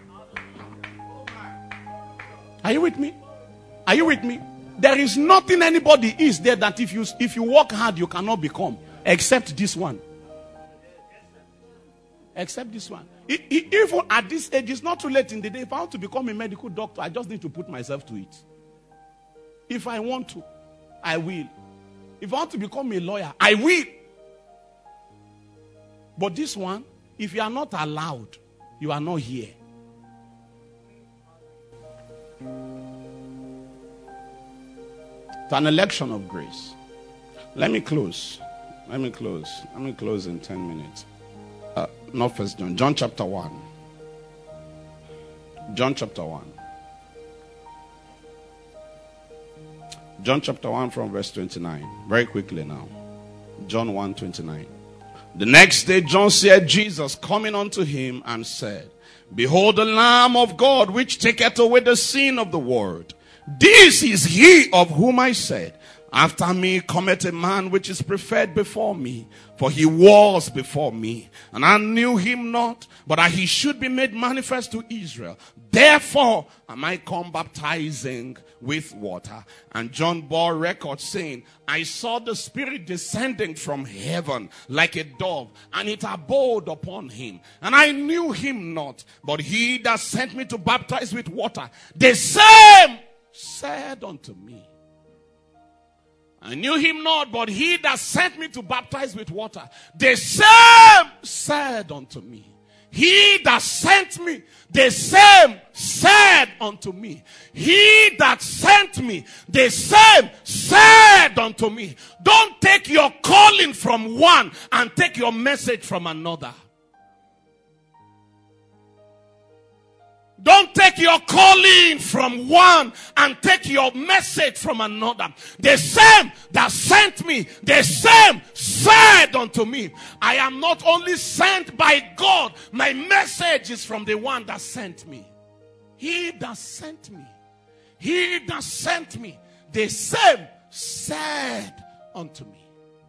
B: Are you with me? Are you with me? There is nothing anybody is there that if you if you work hard, you cannot become. Except this one. Except this one. It, it, even at this age, it's not too late in the day. If I want to become a medical doctor, I just need to put myself to it. If I want to, I will. If I want to become a lawyer, I will. But this one, if you are not allowed, you are not here. It's an election of grace. Let me close. Let me close. Let me close in ten minutes. Uh, not First John. John chapter one. John chapter one. John chapter one from verse twenty-nine. Very quickly now. John one twenty-nine. The next day John said, Jesus coming unto him and said, Behold the Lamb of God which taketh away the sin of the world. This is he of whom I said, After me cometh a man which is preferred before me, for he was before me, and I knew him not, but that he should be made manifest to Israel. Therefore am I come baptizing with water. And John bore record saying, I saw the Spirit descending from heaven like a dove, and it abode upon him. And I knew him not, but he that sent me to baptize with water, the same said unto me. I knew him not, but he that sent me to baptize with water, the same said unto me. He that sent me, the same said unto me. He that sent me, the same said unto me. Don't take your calling from one and take your message from another. Don't take your calling from one and take your message from another. The same that sent me, the same said unto me. I am not only sent by God, my message is from the one that sent me. He that sent me, he that sent me, the same said unto me.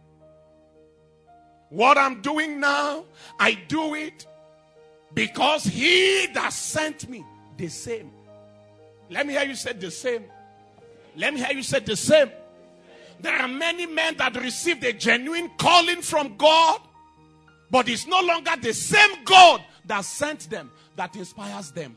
B: What I'm doing now, I do it because he that sent me, the same. Let me hear you say the same. Let me hear you say the same. There are many men that received a genuine calling from God, but it's no longer the same God that sent them that inspires them.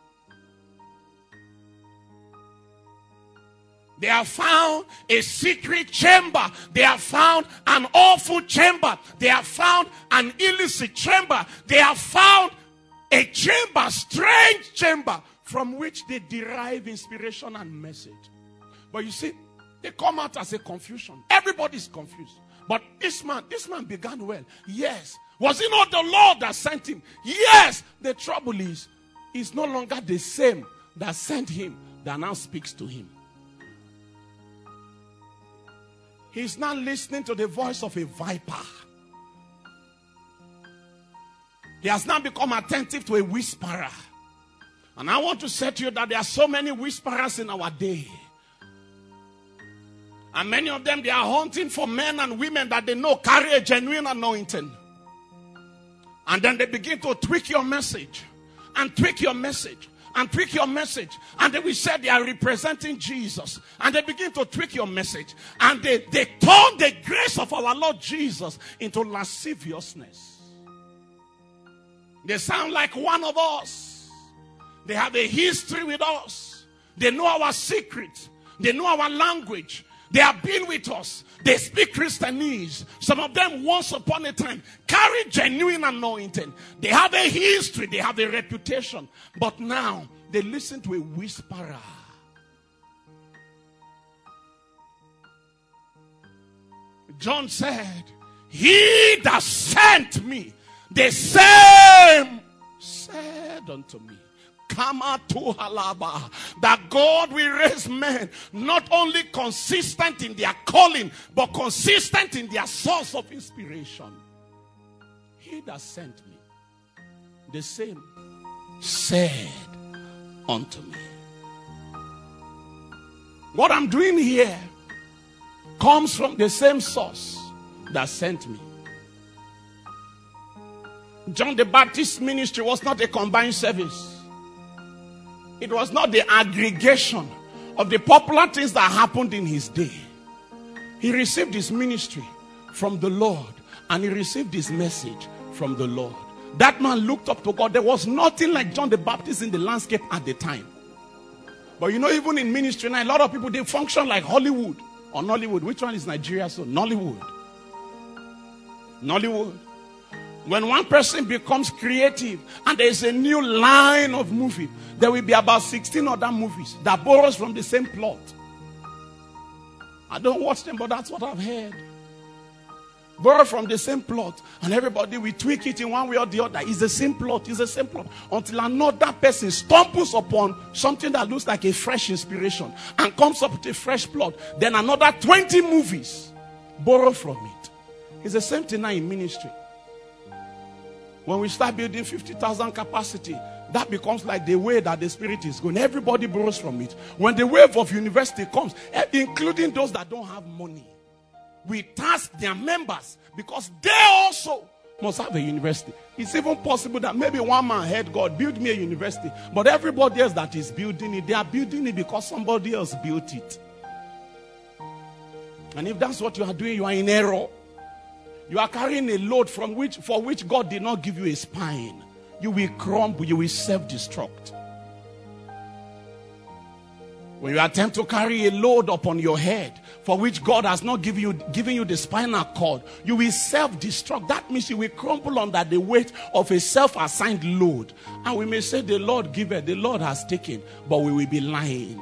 B: They have found a secret chamber. They have found an awful chamber. They have found an illicit chamber. They have found a chamber, strange chamber, from which they derive inspiration and message. But you see, they come out as a confusion. Everybody's confused. But this man, this man began well. Yes. Was it not the Lord that sent him? Yes. The trouble is, it's no longer the same that sent him that now speaks to him. He's not listening to the voice of a viper. He has now become attentive to a whisperer. And I want to say to you that there are so many whisperers in our day. And many of them, they are hunting for men and women that they know carry a genuine anointing. And then they begin to tweak your message. And tweak your message. And tweak your message. And they will say they are representing Jesus. And they begin to tweak your message. And they, they turn the grace of our Lord Jesus into lasciviousness. They sound like one of us. They have a history with us. They know our secrets. They know our language. They have been with us. They speak Christianese. Some of them once upon a time carry genuine anointing. They have a history. They have a reputation. But now they listen to a whisperer. John said, he that sent me, the same said unto me, Kama to halaba, that God will raise men not only consistent in their calling, but consistent in their source of inspiration. He that sent me, the same said unto me. What I'm doing here comes from the same source that sent me. John the Baptist's ministry was not a combined service. It was not the aggregation of the popular things that happened in his day. He received his ministry from the Lord, and he received his message from the Lord. That man looked up to God. There was nothing like John the Baptist in the landscape at the time. But you know, even in ministry now, a lot of people, they function like Hollywood or Nollywood. Which one is Nigeria? So Nollywood. Nollywood. When one person becomes creative and there is a new line of movie, there will be about sixteen other movies that borrows from the same plot. I don't watch them, but that's what I've heard. Borrow from the same plot, and everybody will tweak it in one way or the other. It's the same plot, it's the same plot. Until another person stumbles upon something that looks like a fresh inspiration and comes up with a fresh plot. Then another twenty movies borrow from it. It's the same thing now in ministry. When we start building fifty thousand capacity, that becomes like the way that the Spirit is going. Everybody borrows from it. When the wave of university comes, including those that don't have money, we task their members because they also must have a university. It's even possible that maybe one man heard God, build me a university. But everybody else that is building it, they are building it because somebody else built it. And if that's what you are doing, you are in error. You are carrying a load from which, for which God did not give you a spine. You will crumble, you will self-destruct. When you attempt to carry a load upon your head for which God has not given you, given you the spinal cord, you will self-destruct. That means you will crumble under the weight of a self-assigned load. And we may say the Lord giveth, the Lord has taken, but we will be lying.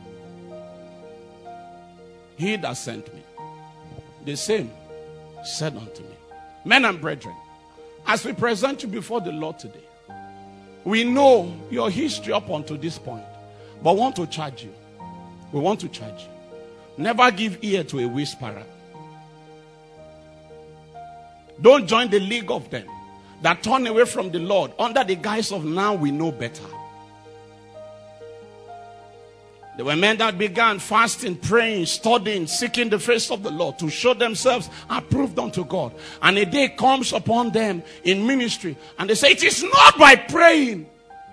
B: He that sent me, the same said unto me. Men and brethren, as we present you before the Lord today, we know your history up until this point, but want to charge you. We want to charge you. Never give ear to a whisperer. Don't join the league of them that turn away from the Lord under the guise of now we know better. There were men that began fasting, praying, studying, seeking the face of the Lord to show themselves approved unto God. And a day comes upon them in ministry and they say, it is not by praying.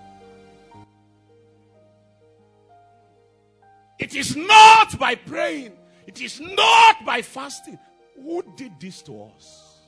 B: It is not by praying. It is not by fasting. Who did this to us?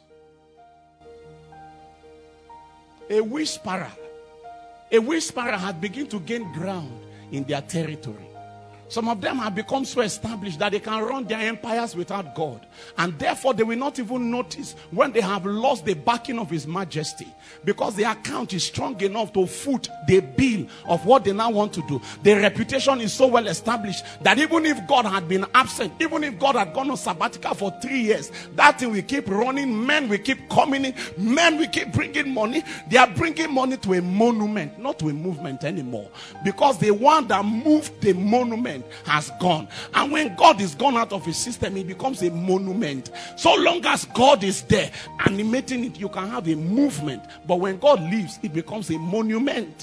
B: A whisperer. A whisperer had begun to gain ground in their territory. Some of them have become so established that they can run their empires without God. And therefore they will not even notice when they have lost the backing of His Majesty. Because the account is strong enough to foot the bill of what they now want to do. Their reputation is so well established that even if God had been absent, even if God had gone on sabbatical for three years, that thing will keep running. Men will keep coming in. Men will keep bringing money. They are bringing money to a monument, not to a movement anymore. Because the one that moved the monument has gone. And when God is gone out of His system, it becomes a monument. So long as God is there animating it, you can have a movement. But when God leaves, it becomes a monument.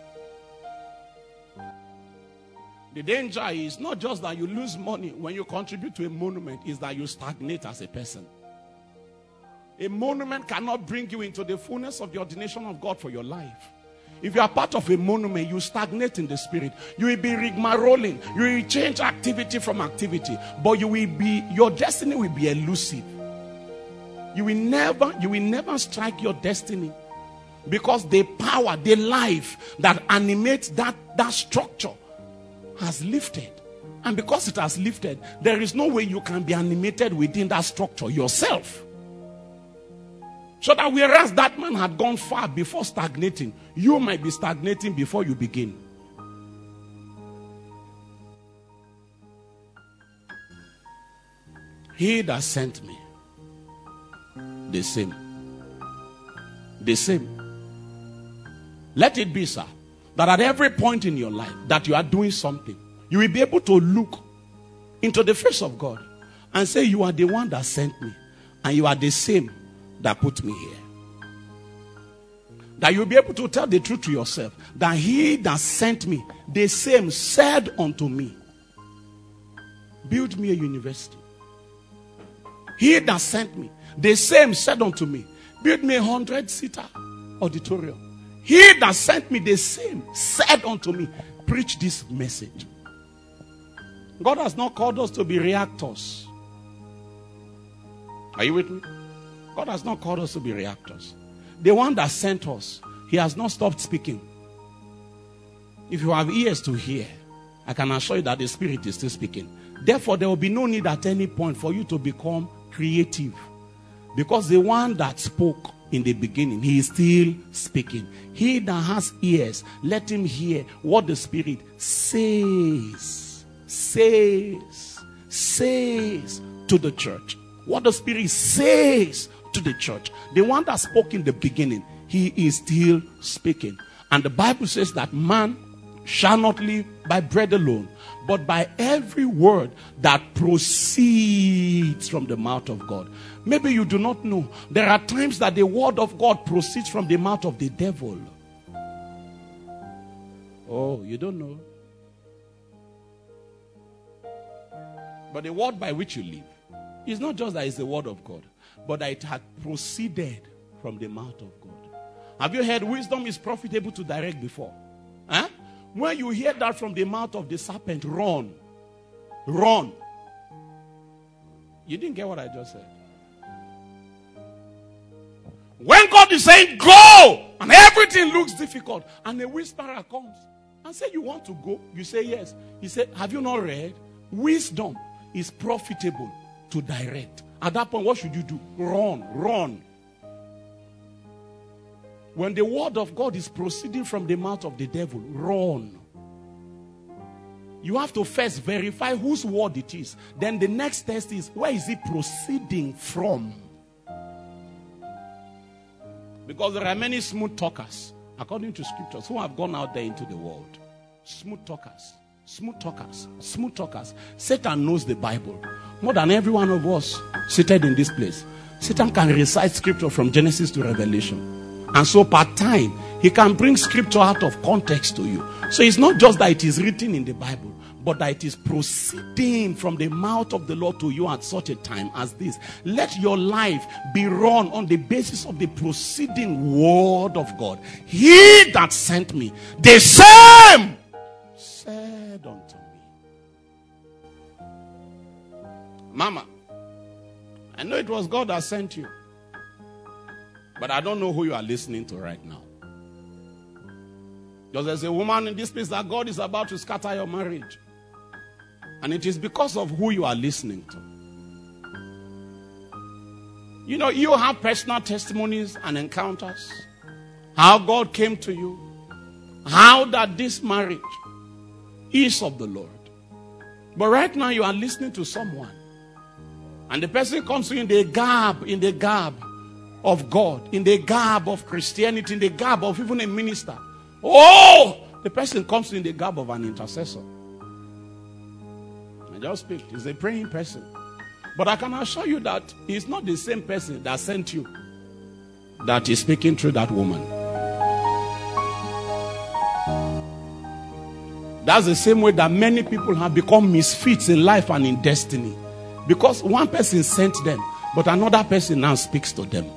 B: The danger is not just that you lose money when you contribute to a monument, is that you stagnate as a person. A monument cannot bring you into the fullness of the ordination of God for your life. If you are part of a monument, you stagnate in the spirit. You will be rigmaroling. You will change activity from activity. But you will be, your destiny will be elusive. You will never, you will never strike your destiny. Because the power, the life that animates that, that structure has lifted. And because it has lifted, there is no way you can be animated within that structure yourself. So that whereas that man had gone far before stagnating, you might be stagnating before you begin. He that sent me, the same. The same. Let it be, sir, that at every point in your life that you are doing something, you will be able to look into the face of God and say, you are the one that sent me, and you are the same that put me here. That you'll be able to tell the truth to yourself, that He that sent me, the same said unto me, build me a university. He that sent me, the same said unto me, build me a hundred-seater auditorium. He that sent me, the same said unto me, preach this message. God has not called us to be reactors. Are you with me? God has not called us to be reactors. The one that sent us, He has not stopped speaking. If you have ears to hear, I can assure you that the Spirit is still speaking. Therefore, there will be no need at any point for you to become creative. Because the one that spoke in the beginning, He is still speaking. He that has ears, let him hear what the Spirit says, says, says to the church. What the Spirit says to the church. The one that spoke in the beginning, He is still speaking. And the Bible says that man shall not live by bread alone, but by every word that proceeds from the mouth of God. Maybe you do not know. There are times that the word of God proceeds from the mouth of the devil. Oh, you don't know. But the word by which you live, it's not just that it's the word of God, but that it had proceeded from the mouth of God. Have you heard wisdom is profitable to direct before? Huh? When you hear that from the mouth of the serpent, run. Run. You didn't get what I just said. When God is saying go, and everything looks difficult, and a whisperer comes and say you want to go, you say yes. He said, have you not read? Wisdom is profitable to direct. At that point, what should you do? Run, run. When the word of God is proceeding from the mouth of the devil, run. You have to first verify whose word it is. Then the next test is, where is it proceeding from? Because there are many smooth talkers, according to scriptures, who have gone out there into the world. Smooth talkers. Smooth talkers. Smooth talkers. Satan knows the Bible more than every one of us seated in this place. Satan can recite scripture from Genesis to Revelation. And so part time, he can bring scripture out of context to you. So it's not just that it is written in the Bible, but that it is proceeding from the mouth of the Lord to you at such a time as this. Let your life be run on the basis of the proceeding word of God. He that sent me, the same said unto me. Mama, I know it was God that sent you, but I don't know who you are listening to right now. Because there's a woman in this place that God is about to scatter your marriage. And it is because of who you are listening to. You know, you have personal testimonies and encounters. How God came to you. How that this marriage is of the Lord. But right now you are listening to someone. And the person comes to you in the garb, in the garb of God, in the garb of Christianity, in the garb of even a minister. Oh! The person comes in the garb of an intercessor. I just speak. He's a praying person. But I can assure you that he's not the same person that sent you that is speaking through that woman. That's the same way that many people have become misfits in life and in destiny. Because one person sent them, but another person now speaks to them.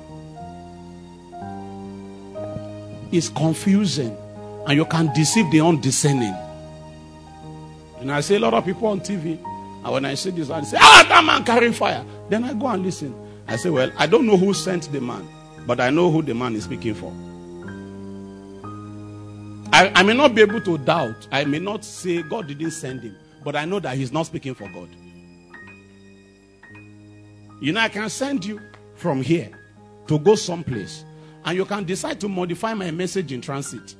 B: It's confusing. And you can deceive the undiscerning. And I see a lot of people on T V. And when I see this, I say, ah, that man carrying fire. Then I go and listen. I say, well, I don't know who sent the man, but I know who the man is speaking for. I, I may not be able to doubt. I may not say God didn't send him, but I know that he's not speaking for God. You know, I can send you from here to go someplace, and you can decide to modify my message in transit.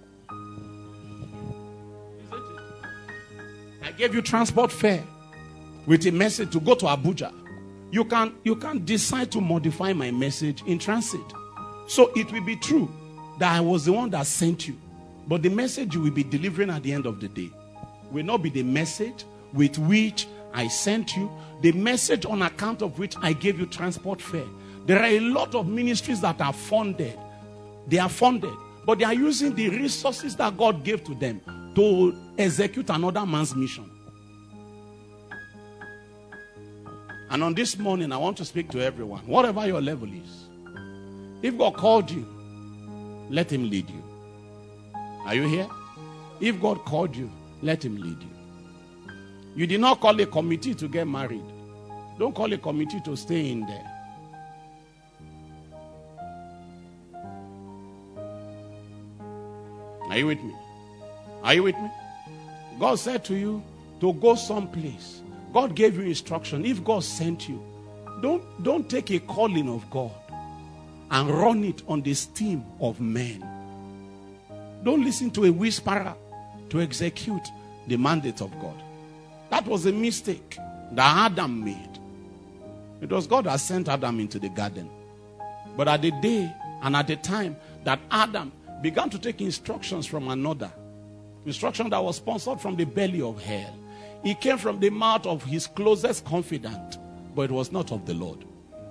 B: I gave you transport fare with a message to go to Abuja. You can, you can decide to modify my message in transit. So it will be true that I was the one that sent you. But the message you will be delivering at the end of the day will not be the message with which I sent you, the message on account of which I gave you transport fare. There are a lot of ministries that are funded. They are funded, but they are using the resources that God gave to them to execute another man's mission. And on this morning, I want to speak to everyone, whatever your level is. If God called you, let him lead you. Are you here? If God called you, let him lead you. You did not call a committee to get married. Don't call a committee to stay in there. Are you with me? Are you with me? God said to you to go someplace. God gave you instruction. If God sent you, don't, don't take a calling of God and run it on the steam of men. Don't listen to a whisperer to execute the mandate of God. That was a mistake that Adam made. It was God that sent Adam into the garden. But at the day and at the time that Adam began to take instructions from another, instruction that was sponsored from the belly of hell, it came from the mouth of his closest confidant, but it was not of the Lord.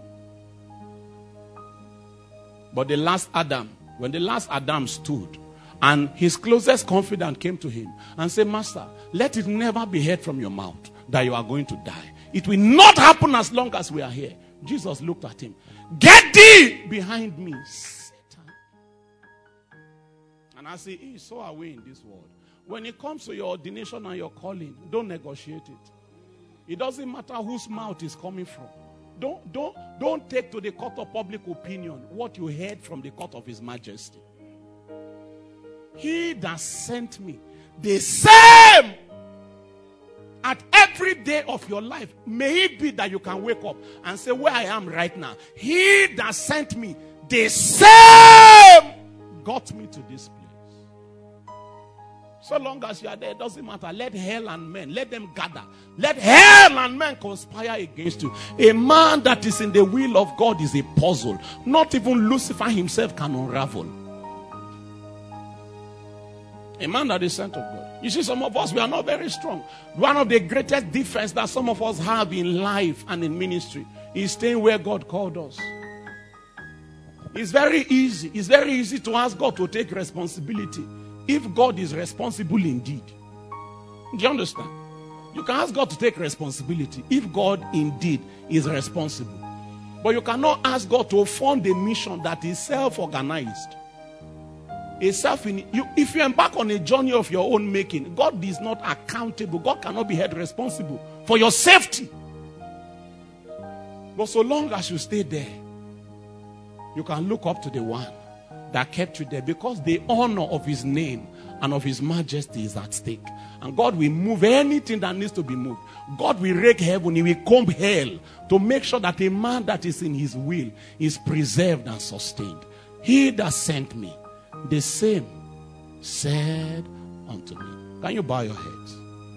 B: But the last Adam, when the last Adam stood, and his closest confidant came to him and said, Master, let it never be heard from your mouth that you are going to die. It will not happen as long as we are here. Jesus looked at him. Get thee behind me, Satan. And as he is, so are we in this world. When it comes to your ordination and your calling, don't negotiate it. It doesn't matter whose mouth is coming from. Don't, don't, don't take to the court of public opinion what you heard from the court of His Majesty. He that sent me, the same at every day of your life, may it be that you can wake up and say, where I am right now, He that sent me, the same got me to this place. So long as you are there, it doesn't matter. Let hell and men, let them gather. Let hell and men conspire against you. A man that is in the will of God is a puzzle. Not even Lucifer himself can unravel. A man that is sent of God. You see, some of us, we are not very strong. One of the greatest defense that some of us have in life and in ministry is staying where God called us. It's very easy. It's very easy to ask God to take responsibility if God is responsible indeed. Do you understand? You can ask God to take responsibility if God indeed is responsible. But you cannot ask God to fund a mission that is self-organized. A self in, you, if you embark on a journey of your own making, God is not accountable. God cannot be held responsible for your safety. But so long as you stay there, you can look up to the one that kept you there, because the honor of His name and of His majesty is at stake. And God will move anything that needs to be moved. God will rake heaven. He will comb hell to make sure that a man that is in His will is preserved and sustained. He that sent me, the same said unto me. Can you bow your heads?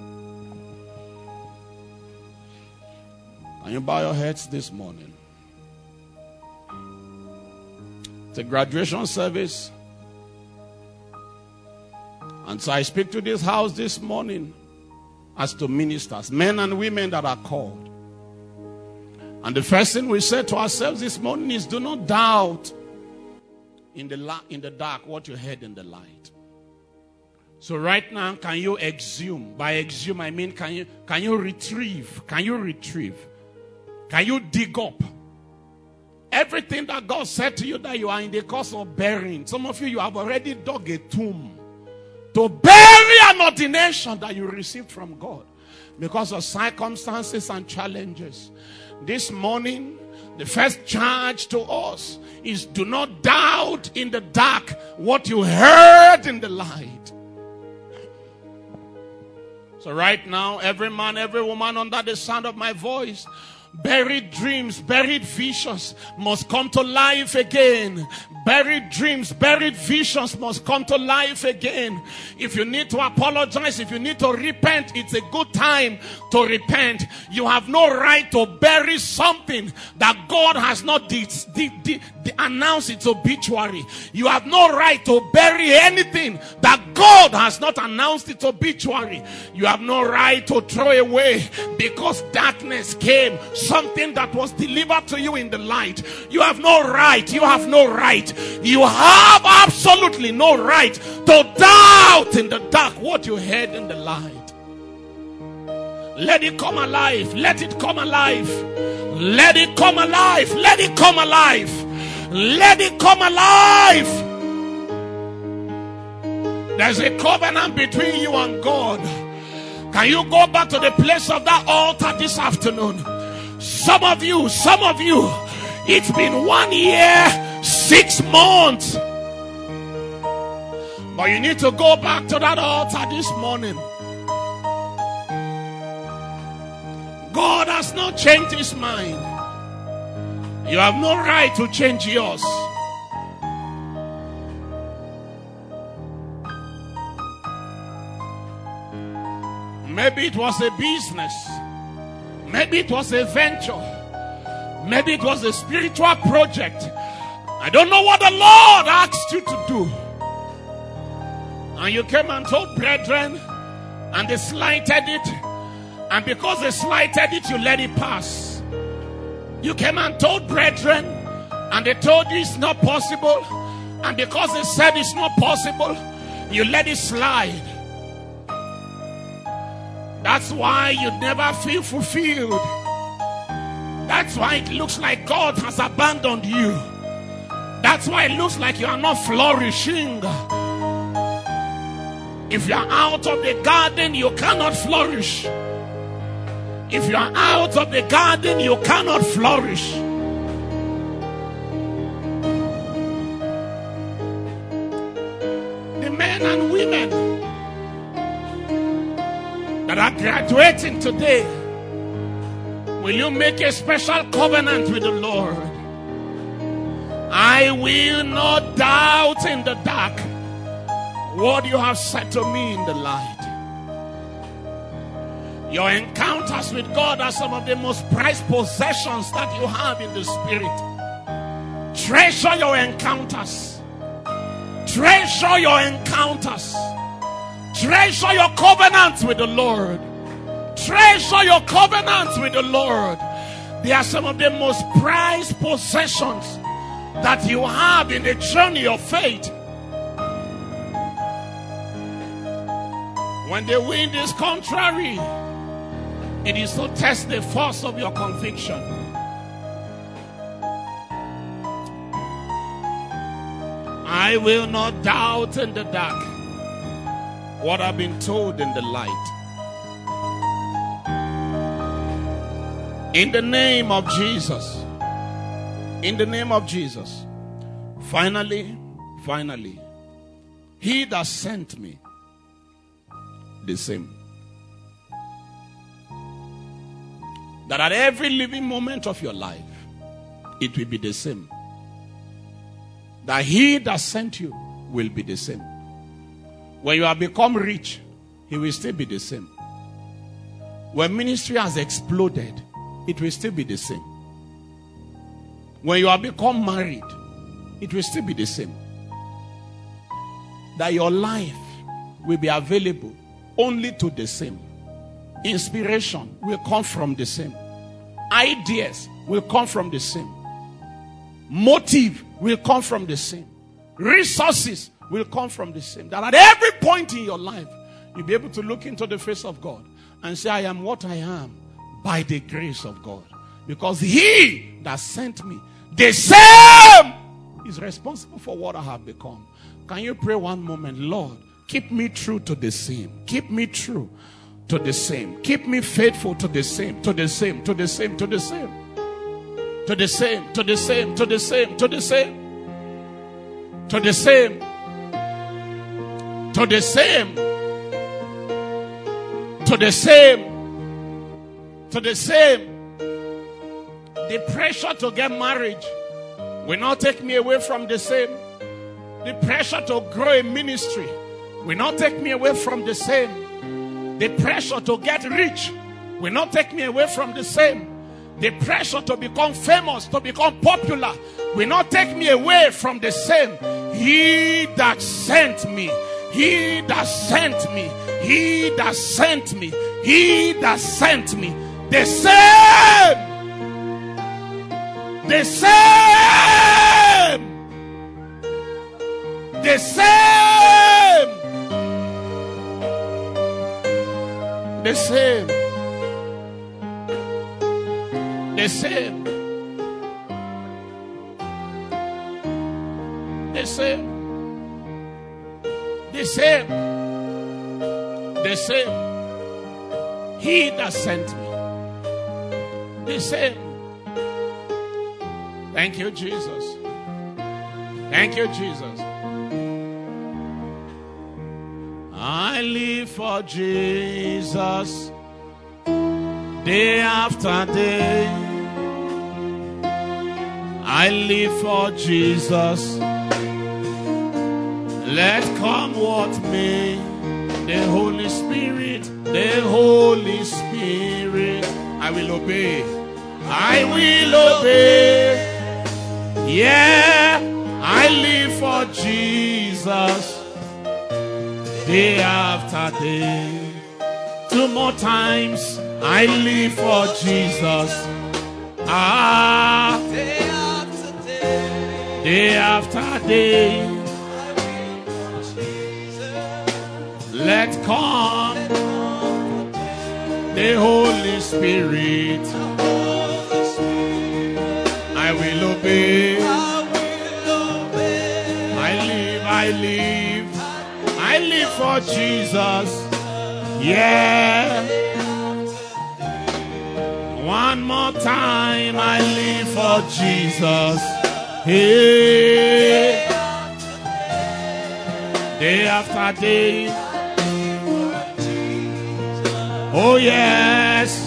B: Can you bow your heads this morning? It's a graduation service. And so I speak to this house this morning as to ministers, men and women that are called. And the first thing we say to ourselves this morning is, do not doubt in the, la- in the dark what you heard in the light. So right now, can you exhume? By exhume, I mean, can you, can you retrieve? Can you retrieve? Can you dig up everything that God said to you that you are in the course of burying? Some of you, you have already dug a tomb to bury an ordination that you received from God because of circumstances and challenges. This morning, the first charge to us is, do not doubt in the dark what you heard in the light. So right now, every man, every woman under the sound of my voice, buried dreams, buried visions must come to life again. Buried dreams, buried visions must come to life again. If you need to apologize, if you need to repent, it's a good time to repent. You have no right to bury something that God has not de- de- de- de- announced its obituary. You have no right to bury anything that God has not announced its obituary. You have no right to throw away because darkness came something that was delivered to you in the light. You have no right. You have no right. You have absolutely no right to doubt in the dark what you heard in the light. Let it come alive. Let it come alive. Let it come alive. Let it come alive. Let it come alive. There's a covenant between you and God. Can you go back to the place of that altar this afternoon? Some of you, some of you, it's been one year, six months. But you need to go back to that altar this morning. God has not changed His mind. You have no right to change yours. Maybe it was a business. Maybe it was a venture. Maybe it was a spiritual project. I don't know what the Lord asked you to do. And you came and told brethren, and they slighted it. And because they slighted it, you let it pass. You came and told brethren, and they told you it's not possible. And because they said it's not possible, you let it slide. That's why you never feel fulfilled. That's That's why it looks like God has abandoned you. That's why it looks like you are not flourishing. If you are out of the garden, you cannot flourish. If you are out of the garden, you cannot flourish. The men and women that are graduating today, will you make a special covenant with the Lord? I will not doubt in the dark what you have said to me in the light. Your encounters with God are some of the most prized possessions that you have in the spirit. Treasure your encounters. Treasure your encounters. Treasure your covenants with the Lord. Treasure your covenants with the Lord. They are some of the most prized possessions that you have in the journey of faith. When the wind is contrary, it is to test the force of your conviction. I will not doubt in the dark what I've been told in the light. In the name of Jesus. In the name of Jesus. Finally, finally, he that sent me, the same. That at every living moment of your life, it will be the same. That he that sent you will be the same. When you have become rich, he will still be the same. When ministry has exploded, it will still be the same. When you have become married, it will still be the same. That your life will be available only to the same. Inspiration will come from the same. Ideas will come from the same. Motive will come from the same. Resources will come from the same. That at every point in your life, you'll be able to look into the face of God and say, I am what I am by the grace of God. Because he that sent me, the same, is responsible for what I have become. Can you pray one moment? Lord, keep me true to the same. Keep me true to the same. Keep me faithful to the same, to the same, to the same, to the same. To the same, to the same, to the same, to the same. To the same. To the same. To the same. To the same. The pressure to get married will not take me away from the same. The pressure to grow a ministry will not take me away from the same. The pressure to get rich will not take me away from the same. The pressure to become famous, to become popular, will not take me away from the same. He that sent me, he that sent me, he that sent me, he that sent me, the same, the same, the same, the same. The same. The same. The same. The same. He that sent me. The same. Thank you, Jesus. Thank you, Jesus. I live for Jesus day after day. I live for Jesus. Let come what may. The Holy Spirit, the Holy Spirit. I will obey. I will obey. Yeah, I live for Jesus. Day after day. Two more times. I live for Jesus. Ah, day after day, day after day. Let come the Holy Spirit. for Jesus. Yeah. One more time, I live for Jesus. Hey. Day after day. Oh yes.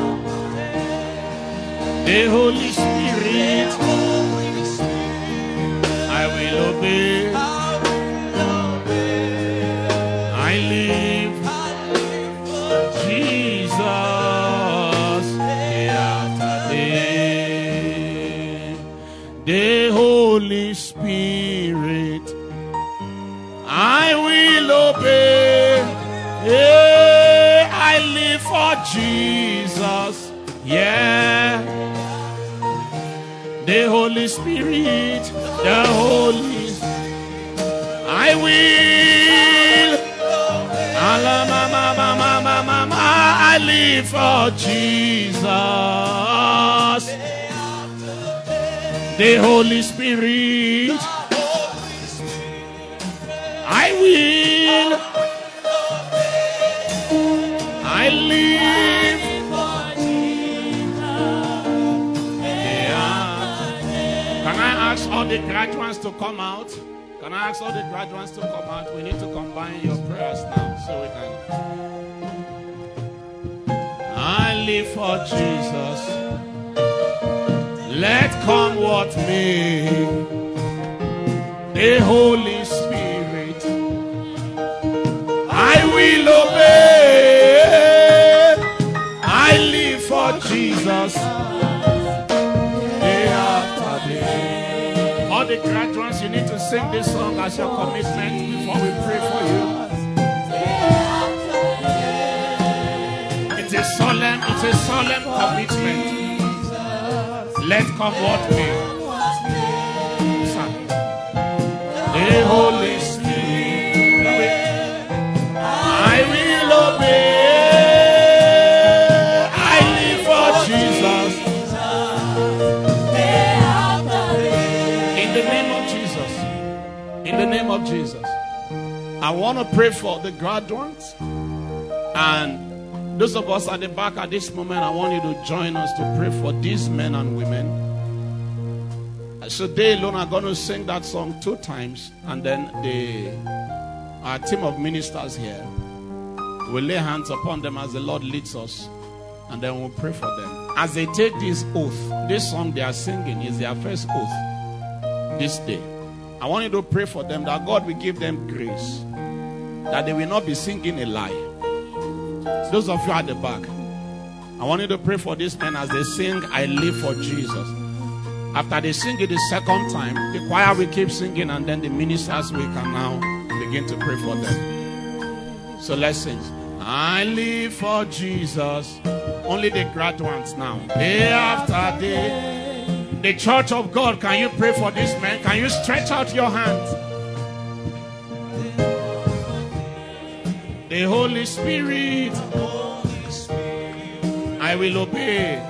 B: The Holy Spirit, I will obey. I live Jesus day after day. The Holy Spirit, I will obey. Yeah, I live for Jesus. Yeah. The Holy Spirit, the Holy Spirit, I will. I live for Jesus. The Holy Spirit, I will. I live. Can I ask all the graduates to come out? Can I ask all the graduates to come out? We need to combine your prayers now so we can. I live for Jesus. Let come what may. The Holy Spirit, I will obey. I live for Jesus. All the graduates, you need to sing this song as your commitment before we pray for you. It's a solemn, it's a solemn commitment. Let come what may. The Holy Spirit, I will obey. I live for Jesus. In the name of Jesus. In the name of Jesus. I want to pray for the graduates and those of us at the back at this moment. I want you to join us to pray for these men and women. So they alone are going to sing that song two times, and then the our team of ministers here will lay hands upon them as the Lord leads us, and then we'll pray for them. As they take this oath, this song they are singing is their first oath this day. I want you to pray for them that God will give them grace, that they will not be singing a lie. Those of you at the back, I want you to pray for these men as they sing, I live for Jesus. After they sing it the second time, the choir will keep singing, and then the ministers will can now begin to pray for them. So let's sing. I live for Jesus. Only the graduates now. Day after day. The church of God, can you pray for this man? Can you stretch out your hands? The Holy Spirit, I will obey.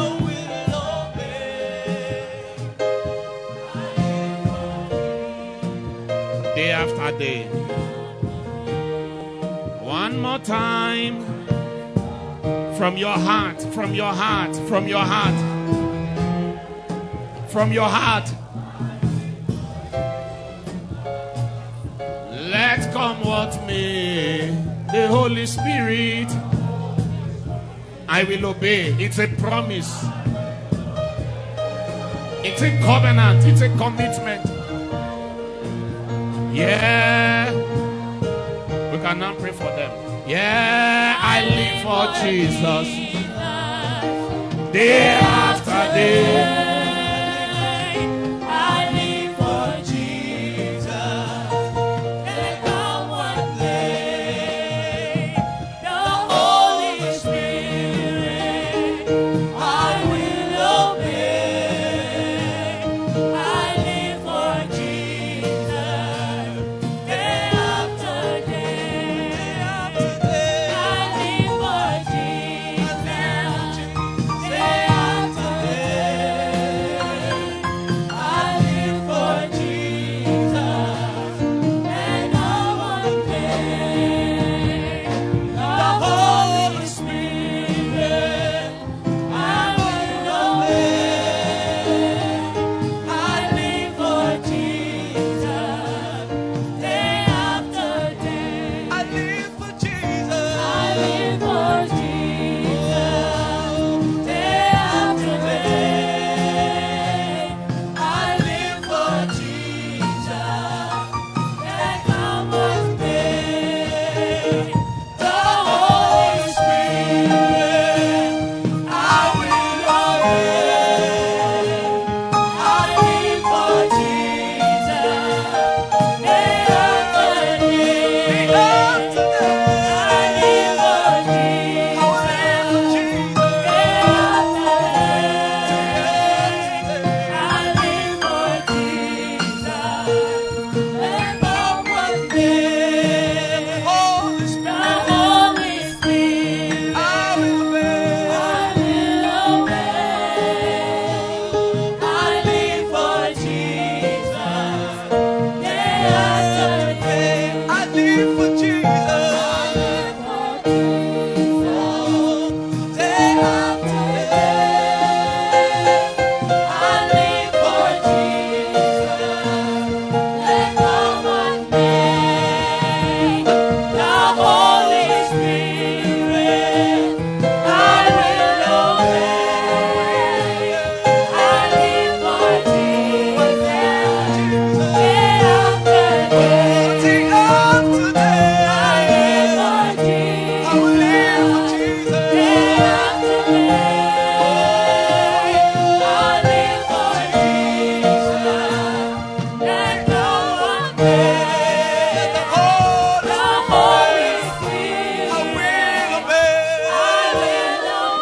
B: Day after day. One more time. From your heart, from your heart, from your heart. From your heart. Let come what may. The Holy Spirit, I will obey. It's a promise. It's a covenant. It's a commitment. Yeah. We can now pray for them. Yeah, I live for Jesus. Day after day. I live for Jesus. And come one day. The Holy Spirit, I will obey. I live for Jesus. Day after day. I live for Jesus. Day after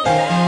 A: Amen.